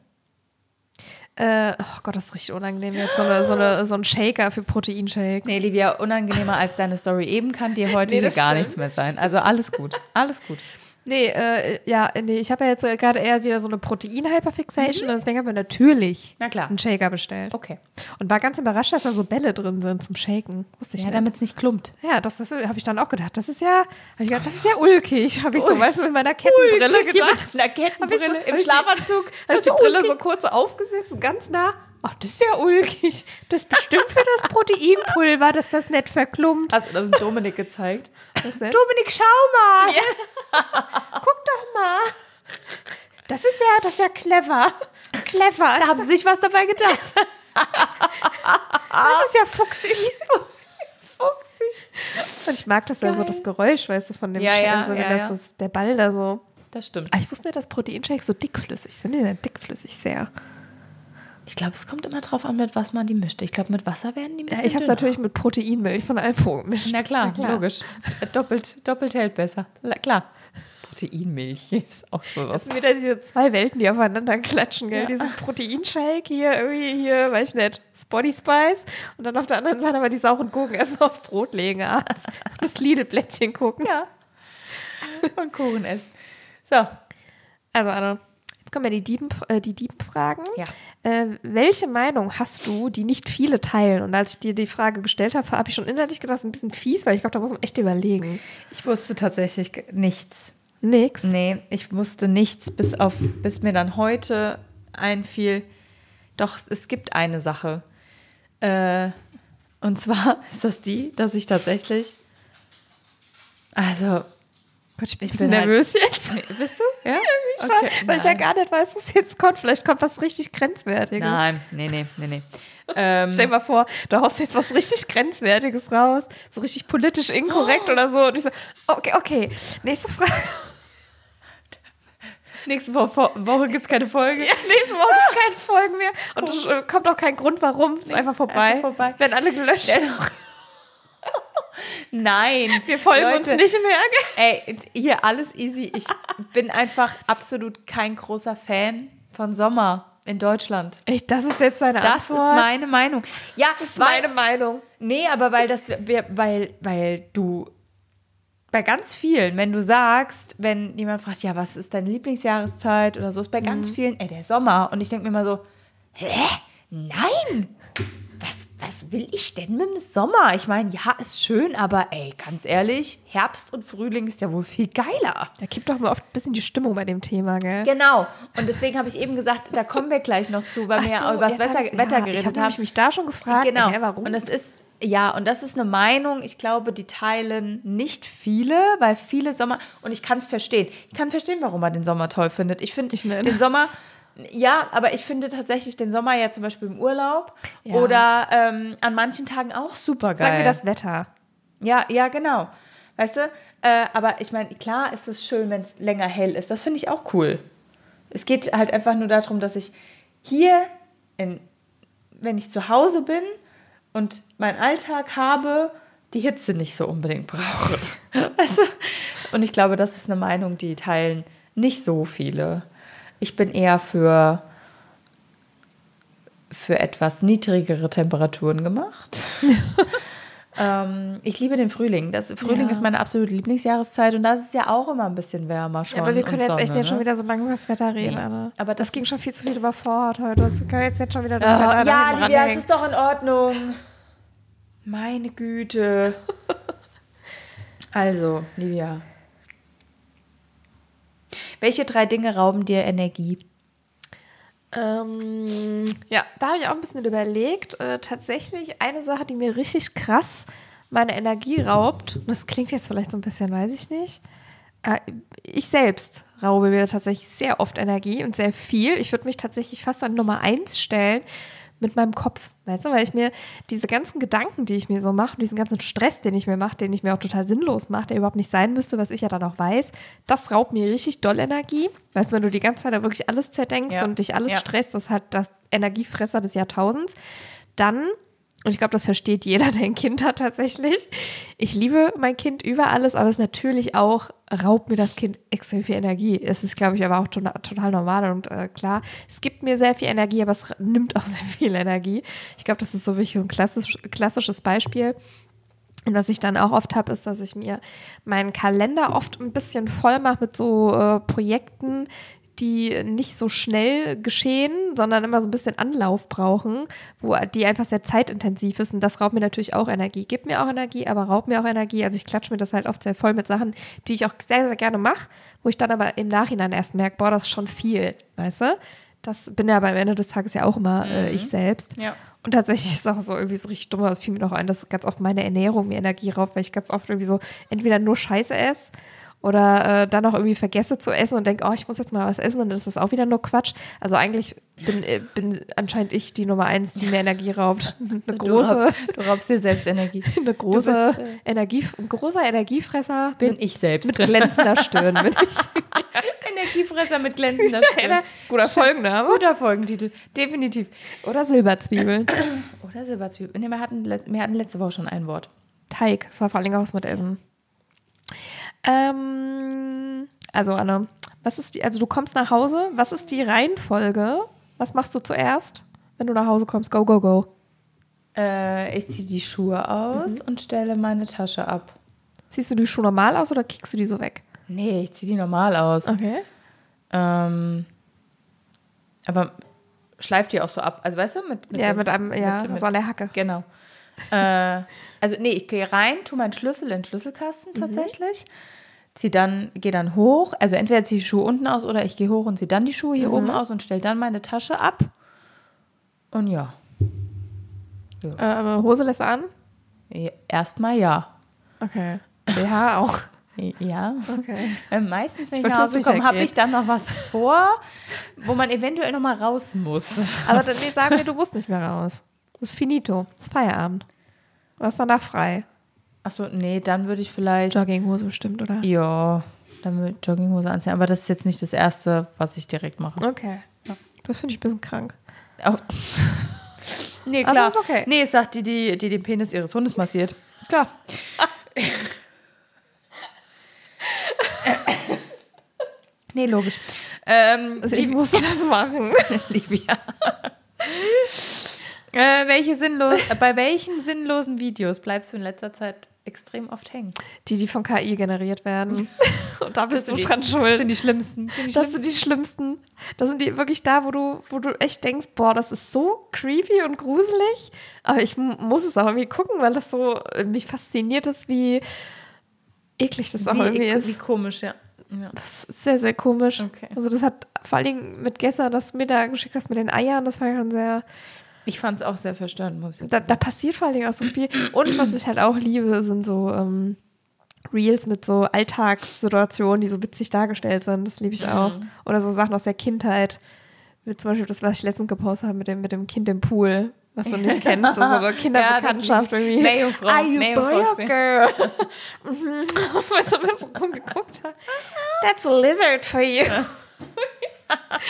Oh Gott, das ist richtig unangenehm jetzt, so ein Shaker für Proteinshakes. Nee, Livia, unangenehmer als deine Story eben kann dir heute Nee, hier das gar stimmt. nichts mehr sein. Also alles gut, alles gut. Nee, ich habe ja jetzt gerade eher wieder so eine Protein-Hyperfixation und deswegen haben wir natürlich Na klar. einen Shaker bestellt. Okay. Und war ganz überrascht, dass da so Bälle drin sind zum Shaken. Wusste ich Ja, nicht. damit es nicht klumpt. Ja, das habe ich dann auch gedacht. Das ist ja ulkig. Habe ich so, weißt du, mit meiner Kettenbrille gedacht. Mit einer Kettenbrille, Hab ich so- im Schlafanzug. Habe ich die Brille so kurz aufgesetzt und ganz nah. Ach, das ist ja ulkig. Das ist bestimmt für das Proteinpulver, dass das nicht verklumpt. Hast du das dem Dominik gezeigt? Was denn? Dominik, schau mal. Guck doch mal. Das ist ja clever. Clever. Da haben sie sich was dabei gedacht. Das ist ja fuchsig. Fuchsig. Und ich mag das ja so, das Geräusch, weißt du, von dem Ja, Shake, ja, also wenn ja, das so, der Ball da so. Das stimmt. Aber ich wusste nicht, dass Proteinshakes so dickflüssig sind. Die sind dickflüssig sehr. Ich glaube, es kommt immer drauf an, mit was man die mischt. Ich glaube, mit Wasser werden die ein bisschen Ich habe es dünner. natürlich mit Proteinmilch von Alpro gemischt. Na klar, logisch. Doppelt hält besser. Klar. Proteinmilch ist auch sowas. Das sind wieder diese zwei Welten, die aufeinander klatschen, gell? Ja. Diesen Proteinshake hier, weiß ich nicht, Spotty Spice. Und dann auf der anderen Seite aber die sauren Gurken erstmal aufs Brot legen abends. Und das Lidl-Blättchen gucken. Ja. Und Kuchen essen. So. Also Anna, jetzt kommen ja die Diebenfragen. Ja. Welche Meinung hast du, die nicht viele teilen? Und als ich dir die Frage gestellt habe, habe ich schon innerlich gedacht, das ist ein bisschen fies, weil ich glaube, da muss man echt überlegen. Ich wusste tatsächlich nichts. Nix. Nee, ich wusste nichts, bis mir dann heute einfiel, doch, es gibt eine Sache. Und zwar ist das die, dass ich tatsächlich, also, Gott, ich bin ein Ich bisschen bin halt- nervös jetzt. bist du? Ja? Schon, weil ich ja gar nicht weiß, was jetzt kommt. Vielleicht kommt was richtig Grenzwertiges. Nein, nee. Stell dir mal vor, du haust jetzt was richtig Grenzwertiges raus. So richtig politisch inkorrekt oder so. Und ich so, okay. Nächste Frage. Nächste Woche gibt es keine Folge. Ja, nächste Woche ist keine Folgen mehr. Und es kommt auch kein Grund, warum. Ist einfach vorbei. einfach vorbei. Werden alle gelöscht. Nein. Wir folgen Leute, uns nicht mehr. Ey, hier alles easy. Ich bin einfach absolut kein großer Fan von Sommer in Deutschland. Echt, das ist jetzt deine Das Antwort? ist meine Meinung. Ja, Das ist meine Meinung. Nee, aber weil du bei ganz vielen, wenn du sagst, wenn jemand fragt, ja, was ist deine Lieblingsjahreszeit oder so, ist bei ganz vielen, der Sommer. Und ich denke mir immer so, nein, was will ich denn mit dem Sommer? Ich meine, ja, ist schön, aber ganz ehrlich, Herbst und Frühling ist ja wohl viel geiler. Da kippt doch mal oft ein bisschen die Stimmung bei dem Thema, gell? Genau. Und deswegen habe ich eben gesagt, da kommen wir gleich noch zu, weil wir ja über das Wetter geredet Ich habe haben. mich da schon gefragt, Genau. warum? Und das ist eine Meinung, ich glaube, die teilen nicht viele, weil viele Sommer, und ich kann es verstehen. Ich kann verstehen, warum man den Sommer toll findet. Ich finde den Sommer, ja, aber ich finde tatsächlich den Sommer ja zum Beispiel im Urlaub oder an manchen Tagen auch super geil. Sagen wir das Wetter. Ja, genau. Weißt du, aber ich meine, klar ist es schön, wenn es länger hell ist. Das finde ich auch cool. Es geht halt einfach nur darum, dass ich hier, wenn ich zu Hause bin und meinen Alltag habe, die Hitze nicht so unbedingt braucht. Also, und ich glaube, das ist eine Meinung, die teilen nicht so viele. Ich bin eher für etwas niedrigere Temperaturen gemacht. Ich liebe den Frühling. Frühling ist meine absolute Lieblingsjahreszeit und da ist es ja auch immer ein bisschen wärmer schon. Ja, aber wir können jetzt Sonne, echt schon wieder so lange über das Wetter reden, Nee. Anne. Aber das ging schon viel zu viel über Vorhaut heute. Wir können jetzt schon wieder das Ja, Wetter da Livia, es ranhängen. ist doch in Ordnung. Meine Güte. Also, Livia. Welche 3 Dinge rauben dir Energie? Ja, da habe ich auch ein bisschen überlegt. Tatsächlich eine Sache, die mir richtig krass meine Energie raubt, und das klingt jetzt vielleicht so ein bisschen, weiß ich nicht, ich selbst raube mir tatsächlich sehr oft Energie und sehr viel. Ich würde mich tatsächlich fast an Nummer 1 stellen mit meinem Kopf, weißt du, weil ich mir diese ganzen Gedanken, die ich mir so mache, diesen ganzen Stress, den ich mir mache, den ich mir auch total sinnlos mache, der überhaupt nicht sein müsste, was ich ja dann auch weiß, das raubt mir richtig doll Energie. Weißt du, wenn du die ganze Zeit da wirklich alles zerdenkst und dich alles stresst, das ist halt das Energiefresser des Jahrtausends, dann, und ich glaube, das versteht jeder, der ein Kind hat tatsächlich, ich liebe mein Kind über alles, aber es natürlich auch raubt mir das Kind extrem viel Energie. Es ist, glaube ich, aber auch total normal und klar. Es gibt mir sehr viel Energie, aber es nimmt auch sehr viel Energie. Ich glaube, das ist so wirklich ein klassisches Beispiel. Und was ich dann auch oft habe, ist, dass ich mir meinen Kalender oft ein bisschen voll mache mit so Projekten, die nicht so schnell geschehen, sondern immer so ein bisschen Anlauf brauchen, die einfach sehr zeitintensiv ist. Und das raubt mir natürlich auch Energie. Gibt mir auch Energie, aber raubt mir auch Energie. Also ich klatsche mir das halt oft sehr voll mit Sachen, die ich auch sehr, sehr gerne mache, wo ich dann aber im Nachhinein erst merke, boah, das ist schon viel, weißt du? Das bin ja am Ende des Tages ja auch immer ich selbst. Ja. Und tatsächlich ist es auch so irgendwie so richtig dumm, das fiel mir noch ein, dass ganz oft meine Ernährung mir Energie raubt, weil ich ganz oft irgendwie so entweder nur Scheiße esse oder dann auch irgendwie vergesse zu essen und denke, oh, ich muss jetzt mal was essen und dann ist das auch wieder nur Quatsch. Also eigentlich bin anscheinend ich die Nummer 1, die mir Energie raubt. Eine große, du raubst dir selbst Energie. Ein großer Energiefresser. Bin ich selbst. Mit glänzender Stirn bin ich. Energiefresser mit glänzender Stirn. Guter Folgenname. Guter Folgentitel, definitiv. Oder Silberzwiebeln. Oder Silberzwiebeln. Nee, wir hatten letzte Woche schon ein Wort. Teig, das war vor allem auch was mit Essen. Also Anne, also du kommst nach Hause, was ist die Reihenfolge? Was machst du zuerst, wenn du nach Hause kommst? Go, go, go. Ich ziehe die Schuhe aus und stelle meine Tasche ab. Ziehst du die Schuhe normal aus oder kickst du die so weg? Nee, ich ziehe die normal aus. Okay. Aber schleift die auch so ab. Also weißt du, mit so an der Hacke. Genau. Also nee, ich gehe rein, tue meinen Schlüssel in den Schlüsselkasten tatsächlich. Gehe dann hoch. Also entweder ziehe ich die Schuhe unten aus oder ich gehe hoch und ziehe dann die Schuhe hier oben aus und stelle dann meine Tasche ab. Und ja. Hose lässt an? Erstmal ja. Okay. BH auch. Ja. Okay. Meistens, wenn ich nach Hause komme, habe ich dann noch was vor, wo man eventuell noch mal raus muss. Aber dann sag mir, du musst nicht mehr raus. Das ist finito. Das ist Feierabend. Du hast danach frei. Achso, nee, dann würde ich vielleicht... Jogginghose bestimmt, oder? Ja, dann würde ich Jogginghose anziehen. Aber das ist jetzt nicht das Erste, was ich direkt mache. Okay. Ja. Das finde ich ein bisschen krank. Oh. Nee, klar. Aber ist okay. Nee, es sagt die den Penis ihres Hundes massiert. Klar. Nee, logisch. Also ich muss das machen. Livia. Bei welchen sinnlosen Videos bleibst du in letzter Zeit extrem oft hängen? Die von KI generiert werden. Und da bist du dran schuld. Das sind die schlimmsten. Das sind die schlimmsten. Das sind die wirklich da, wo du echt denkst, boah, das ist so creepy und gruselig. Aber ich muss es auch irgendwie gucken, weil das so mich fasziniert ist, wie eklig das auch irgendwie ist. Wie komisch, ja. Das ist sehr, sehr komisch. Okay. Also das hat vor allen Dingen mit gestern, das du mir da geschickt hast mit den Eiern, das war ja schon sehr... Ich fand es auch sehr verstörend, muss ich jetzt sagen. Da passiert vor allen Dingen auch so viel. Und was ich halt auch liebe, sind so Reels mit so Alltagssituationen, die so witzig dargestellt sind. Das liebe ich auch. Oder so Sachen aus der Kindheit. Wie zum Beispiel das, was ich letztens gepostet habe mit dem Kind im Pool, was du nicht kennst. Also eine Kinderbekanntschaft irgendwie. Meerjungfrau. Are you boy or girl? Weil so mir so rumgeguckt hat. That's a lizard for you.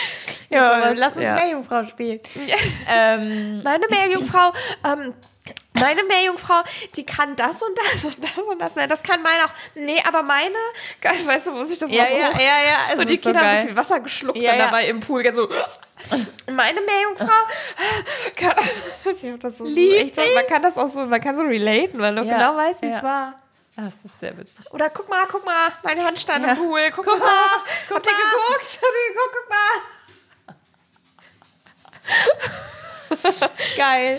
Ja, lass uns Meerjungfrau spielen. Meine Meerjungfrau, Meine Meerjungfrau, die kann das und das und das und das. Nein, das kann meine auch. Nee, aber meine, weißt du, wo sich das Ja. Und die Kinder haben so viel Wasser geschluckt dann dabei im Pool. So. Meine Meerjungfrau kann das so echt so, man kann so relaten, weil du genau weißt, wie es war. Das ist sehr witzig. Oder guck mal, meine Hand stand im Pool. Guck mal. Habt ihr geguckt? Guck mal. Geil.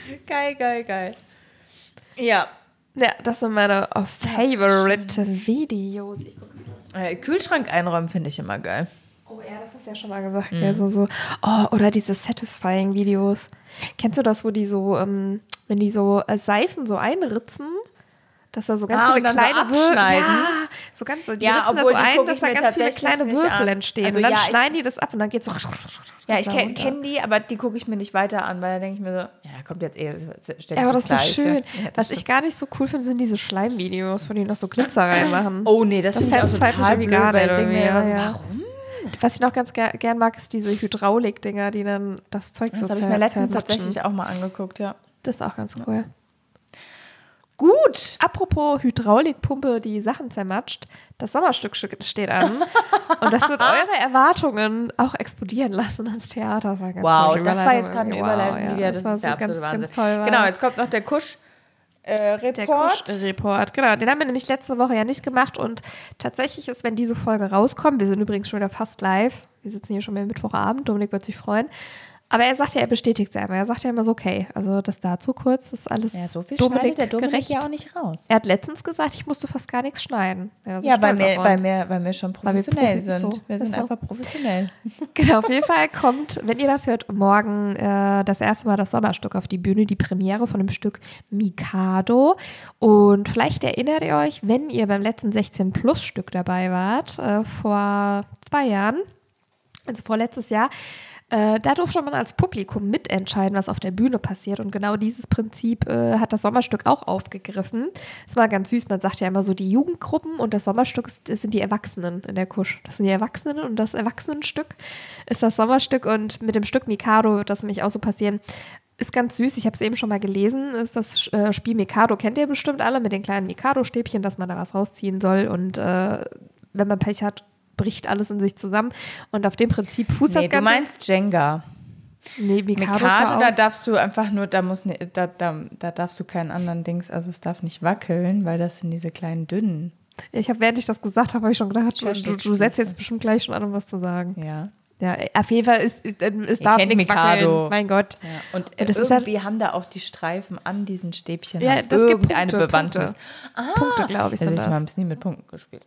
Ja. Ja, das sind meine favorite Videos. Kühlschrank einräumen finde ich immer geil. Oh ja, das hast du ja schon mal gesagt. Ja, oder diese Satisfying-Videos. Kennst du das, wo die so, wenn die so Seifen so einritzen, dass da so ganz viele kleine Würfel, so ganz, die ritzen das so ein, dass da ganz viele kleine Würfel entstehen. Also, und dann schneiden die das ab und dann geht's so. Ja, ich kenne die, aber die gucke ich mir nicht weiter an, weil da denke ich mir so, ja, kommt jetzt ständig aber das ist so schön. Ja, was ich gar nicht so cool finde, sind diese Schleimvideos, wo die noch so Glitzer reinmachen. Oh nee, das finde ich auch total blöd, weil ich denke mir warum? Was ich noch ganz gern mag, ist diese Hydraulik-Dinger, die dann das Zeug so Das habe ich mir letztens tatsächlich auch mal angeguckt, ja. Das ist auch ganz cool. Gut. Apropos Hydraulikpumpe, die Sachen zermatscht, das Sommerstück steht an und das wird eure Erwartungen auch explodieren lassen ans Theater. Wow, das war jetzt gerade eine Überleitung. Ja, das war ist so der ganz, Wahnsinn. ganz toll. Genau, jetzt kommt noch der Kusch. Report. Der Kusch-Report, genau. Den haben wir nämlich letzte Woche ja nicht gemacht und tatsächlich ist, wenn diese Folge rauskommt, wir sind übrigens schon wieder fast live, wir sitzen hier schon mal Mittwochabend, Dominik wird sich freuen, aber er sagt ja, er bestätigt es einmal. Er sagt ja immer so, okay, also das dazu kurz, das ist alles so viel Dominik schneidet der Dominik gerecht. Ja auch nicht raus. Er hat letztens gesagt, ich musste fast gar nichts schneiden. Ja, weil wir schon professionell sind. So. Wir sind einfach professionell. Genau, auf jeden Fall kommt, wenn ihr das hört, morgen das erste Mal das Sommerstück auf die Bühne, die Premiere von dem Stück Mikado. Und vielleicht erinnert ihr euch, wenn ihr beim letzten 16-Plus-Stück dabei wart, vor 2 Jahren, also vorletztes Jahr, da durfte man als Publikum mitentscheiden, was auf der Bühne passiert. Und genau dieses Prinzip hat das Sommerstück auch aufgegriffen. Das war ganz süß. Man sagt ja immer so, die Jugendgruppen und das Sommerstück sind die Erwachsenen in der Kusch. Das sind die Erwachsenen und das Erwachsenenstück ist das Sommerstück. Und mit dem Stück Mikado wird das nämlich auch so passieren. Ist ganz süß, ich habe es eben schon mal gelesen, ist das Spiel Mikado, kennt ihr bestimmt alle, mit den kleinen Mikado-Stäbchen, dass man da was rausziehen soll. Und wenn man Pech hat, bricht alles in sich zusammen. Und auf dem Prinzip fußt das Ganze. Du meinst Jenga. Nee, Mikado da darfst du einfach nur, da darfst du keinen anderen Dings, also es darf nicht wackeln, weil das sind diese kleinen dünnen. Während ich das gesagt habe, habe ich schon gedacht, du setzt jetzt bestimmt gleich schon an, um was zu sagen. Ja. Ja, auf jeden Fall, es darf nichts wackeln. Mein Gott. Ja. Und irgendwie halt, haben da auch die Streifen an diesen Stäbchen das gibt irgendeine Bewandtnis. Punkte, glaube ich, sind das. Ich habe nie mit Punkten gespielt.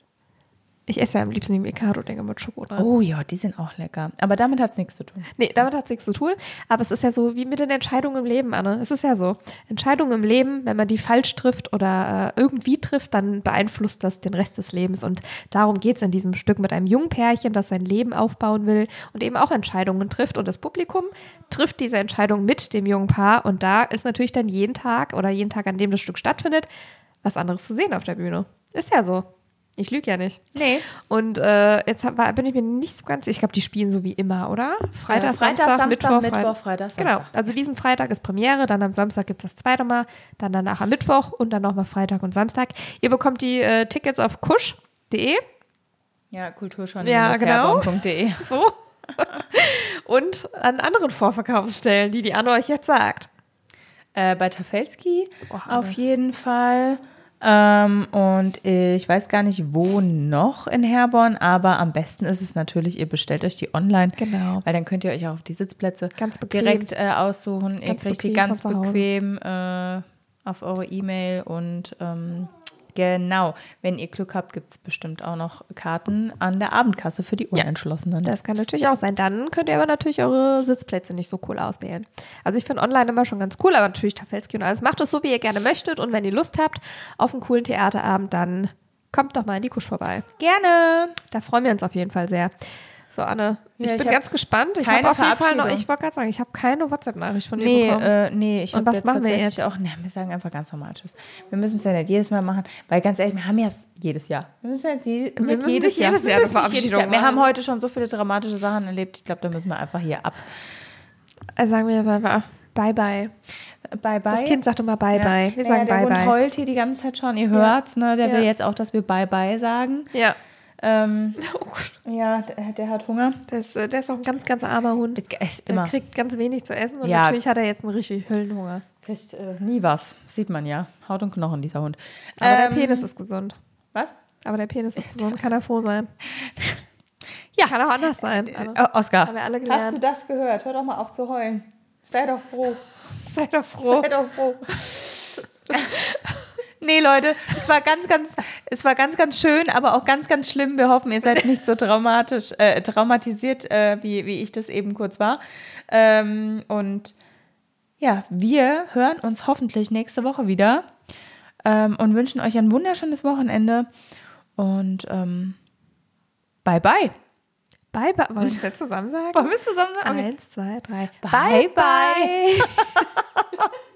Ich esse ja am liebsten die Mikado-Dinger mit Schoko dran. Oh ja, die sind auch lecker. Aber damit hat es nichts zu tun. Nee, damit hat es nichts zu tun. Aber es ist ja so wie mit den Entscheidungen im Leben, Anne. Es ist ja so. Entscheidungen im Leben, wenn man die falsch trifft oder irgendwie trifft, dann beeinflusst das den Rest des Lebens. Und darum geht es in diesem Stück mit einem jungen Pärchen, das sein Leben aufbauen will und eben auch Entscheidungen trifft. Und das Publikum trifft diese Entscheidung mit dem jungen Paar. Und da ist natürlich dann jeden Tag, an dem das Stück stattfindet, was anderes zu sehen auf der Bühne. Ist ja so. Ich lüge ja nicht. Nee. Und jetzt bin ich mir nicht so ganz, ich glaube, die spielen so wie immer, oder? Freitag, Samstag, Mittwoch, Freitag, Samstag. Genau, also diesen Freitag ist Premiere, dann am Samstag gibt es das zweite Mal, dann danach am Mittwoch und dann nochmal Freitag und Samstag. Ihr bekommt die Tickets auf kusch.de. Ja, kulturschau-herborn.de. Ja, genau. So. Und an anderen Vorverkaufsstellen, die Anne euch jetzt sagt. Bei Tafelski auf jeden Fall. Und ich weiß gar nicht, wo noch in Herborn, aber am besten ist es natürlich, ihr bestellt euch die online, genau, weil dann könnt ihr euch auch auf die Sitzplätze direkt aussuchen. Ihr kriegt die ganz bequem auf eure E-Mail und genau, wenn ihr Glück habt, gibt es bestimmt auch noch Karten an der Abendkasse für die Unentschlossenen. Das kann natürlich auch sein. Dann könnt ihr aber natürlich eure Sitzplätze nicht so cool auswählen. Also ich finde online immer schon ganz cool, aber natürlich Tafelski und alles. Macht es so, wie ihr gerne möchtet. Und wenn ihr Lust habt auf einen coolen Theaterabend, dann kommt doch mal in die Kusch vorbei. Gerne. Da freuen wir uns auf jeden Fall sehr. So, Anne, ich bin ganz gespannt. Ich habe auf jeden Fall noch, ich wollte gerade sagen, ich habe keine WhatsApp-Nachricht von dir bekommen. Nee, ich habe was machen wir jetzt? Wir sagen einfach ganz normal Tschüss. Wir müssen es ja nicht jedes Mal machen, weil ganz ehrlich, wir haben ja jedes Jahr. Wir müssen jetzt nicht jedes Jahr eine Verabschiedung machen. Wir haben heute schon so viele dramatische Sachen erlebt. Ich glaube, da müssen wir einfach hier ab. Also sagen wir jetzt einfach Bye-bye. Bye-bye. Das Kind sagt immer Bye-bye. Wir sagen der Bye-bye. Hund heult hier die ganze Zeit schon, ihr hört's, ne? Der will jetzt auch, dass wir Bye-bye sagen. Ja. Oh Gott. Ja, der hat Hunger. Der ist auch ein ganz, ganz armer Hund. Immer. Er kriegt ganz wenig zu essen und natürlich hat er jetzt einen richtig Höllenhunger. Kriegt nie was. Sieht man ja. Haut und Knochen, dieser Hund. Aber der Penis ist gesund. Was? Aber der Penis ist gesund, kann er froh sein. Ja. Kann auch anders sein. Oskar, haben wir alle gelernt. hast du das gehört? Hör doch mal auf zu heulen. Sei doch froh. Sei doch froh. Sei doch froh. Nee, Leute, es war ganz, ganz schön, aber auch ganz, ganz schlimm. Wir hoffen, ihr seid nicht so traumatisiert, wie ich das eben kurz war. Und ja, wir hören uns hoffentlich nächste Woche wieder und wünschen euch ein wunderschönes Wochenende. Und bye-bye. Bye-bye. Wollen wir es jetzt zusammen sagen? Wollen wir es zusammen sagen? Okay. 1, 2, 3. Bye-bye.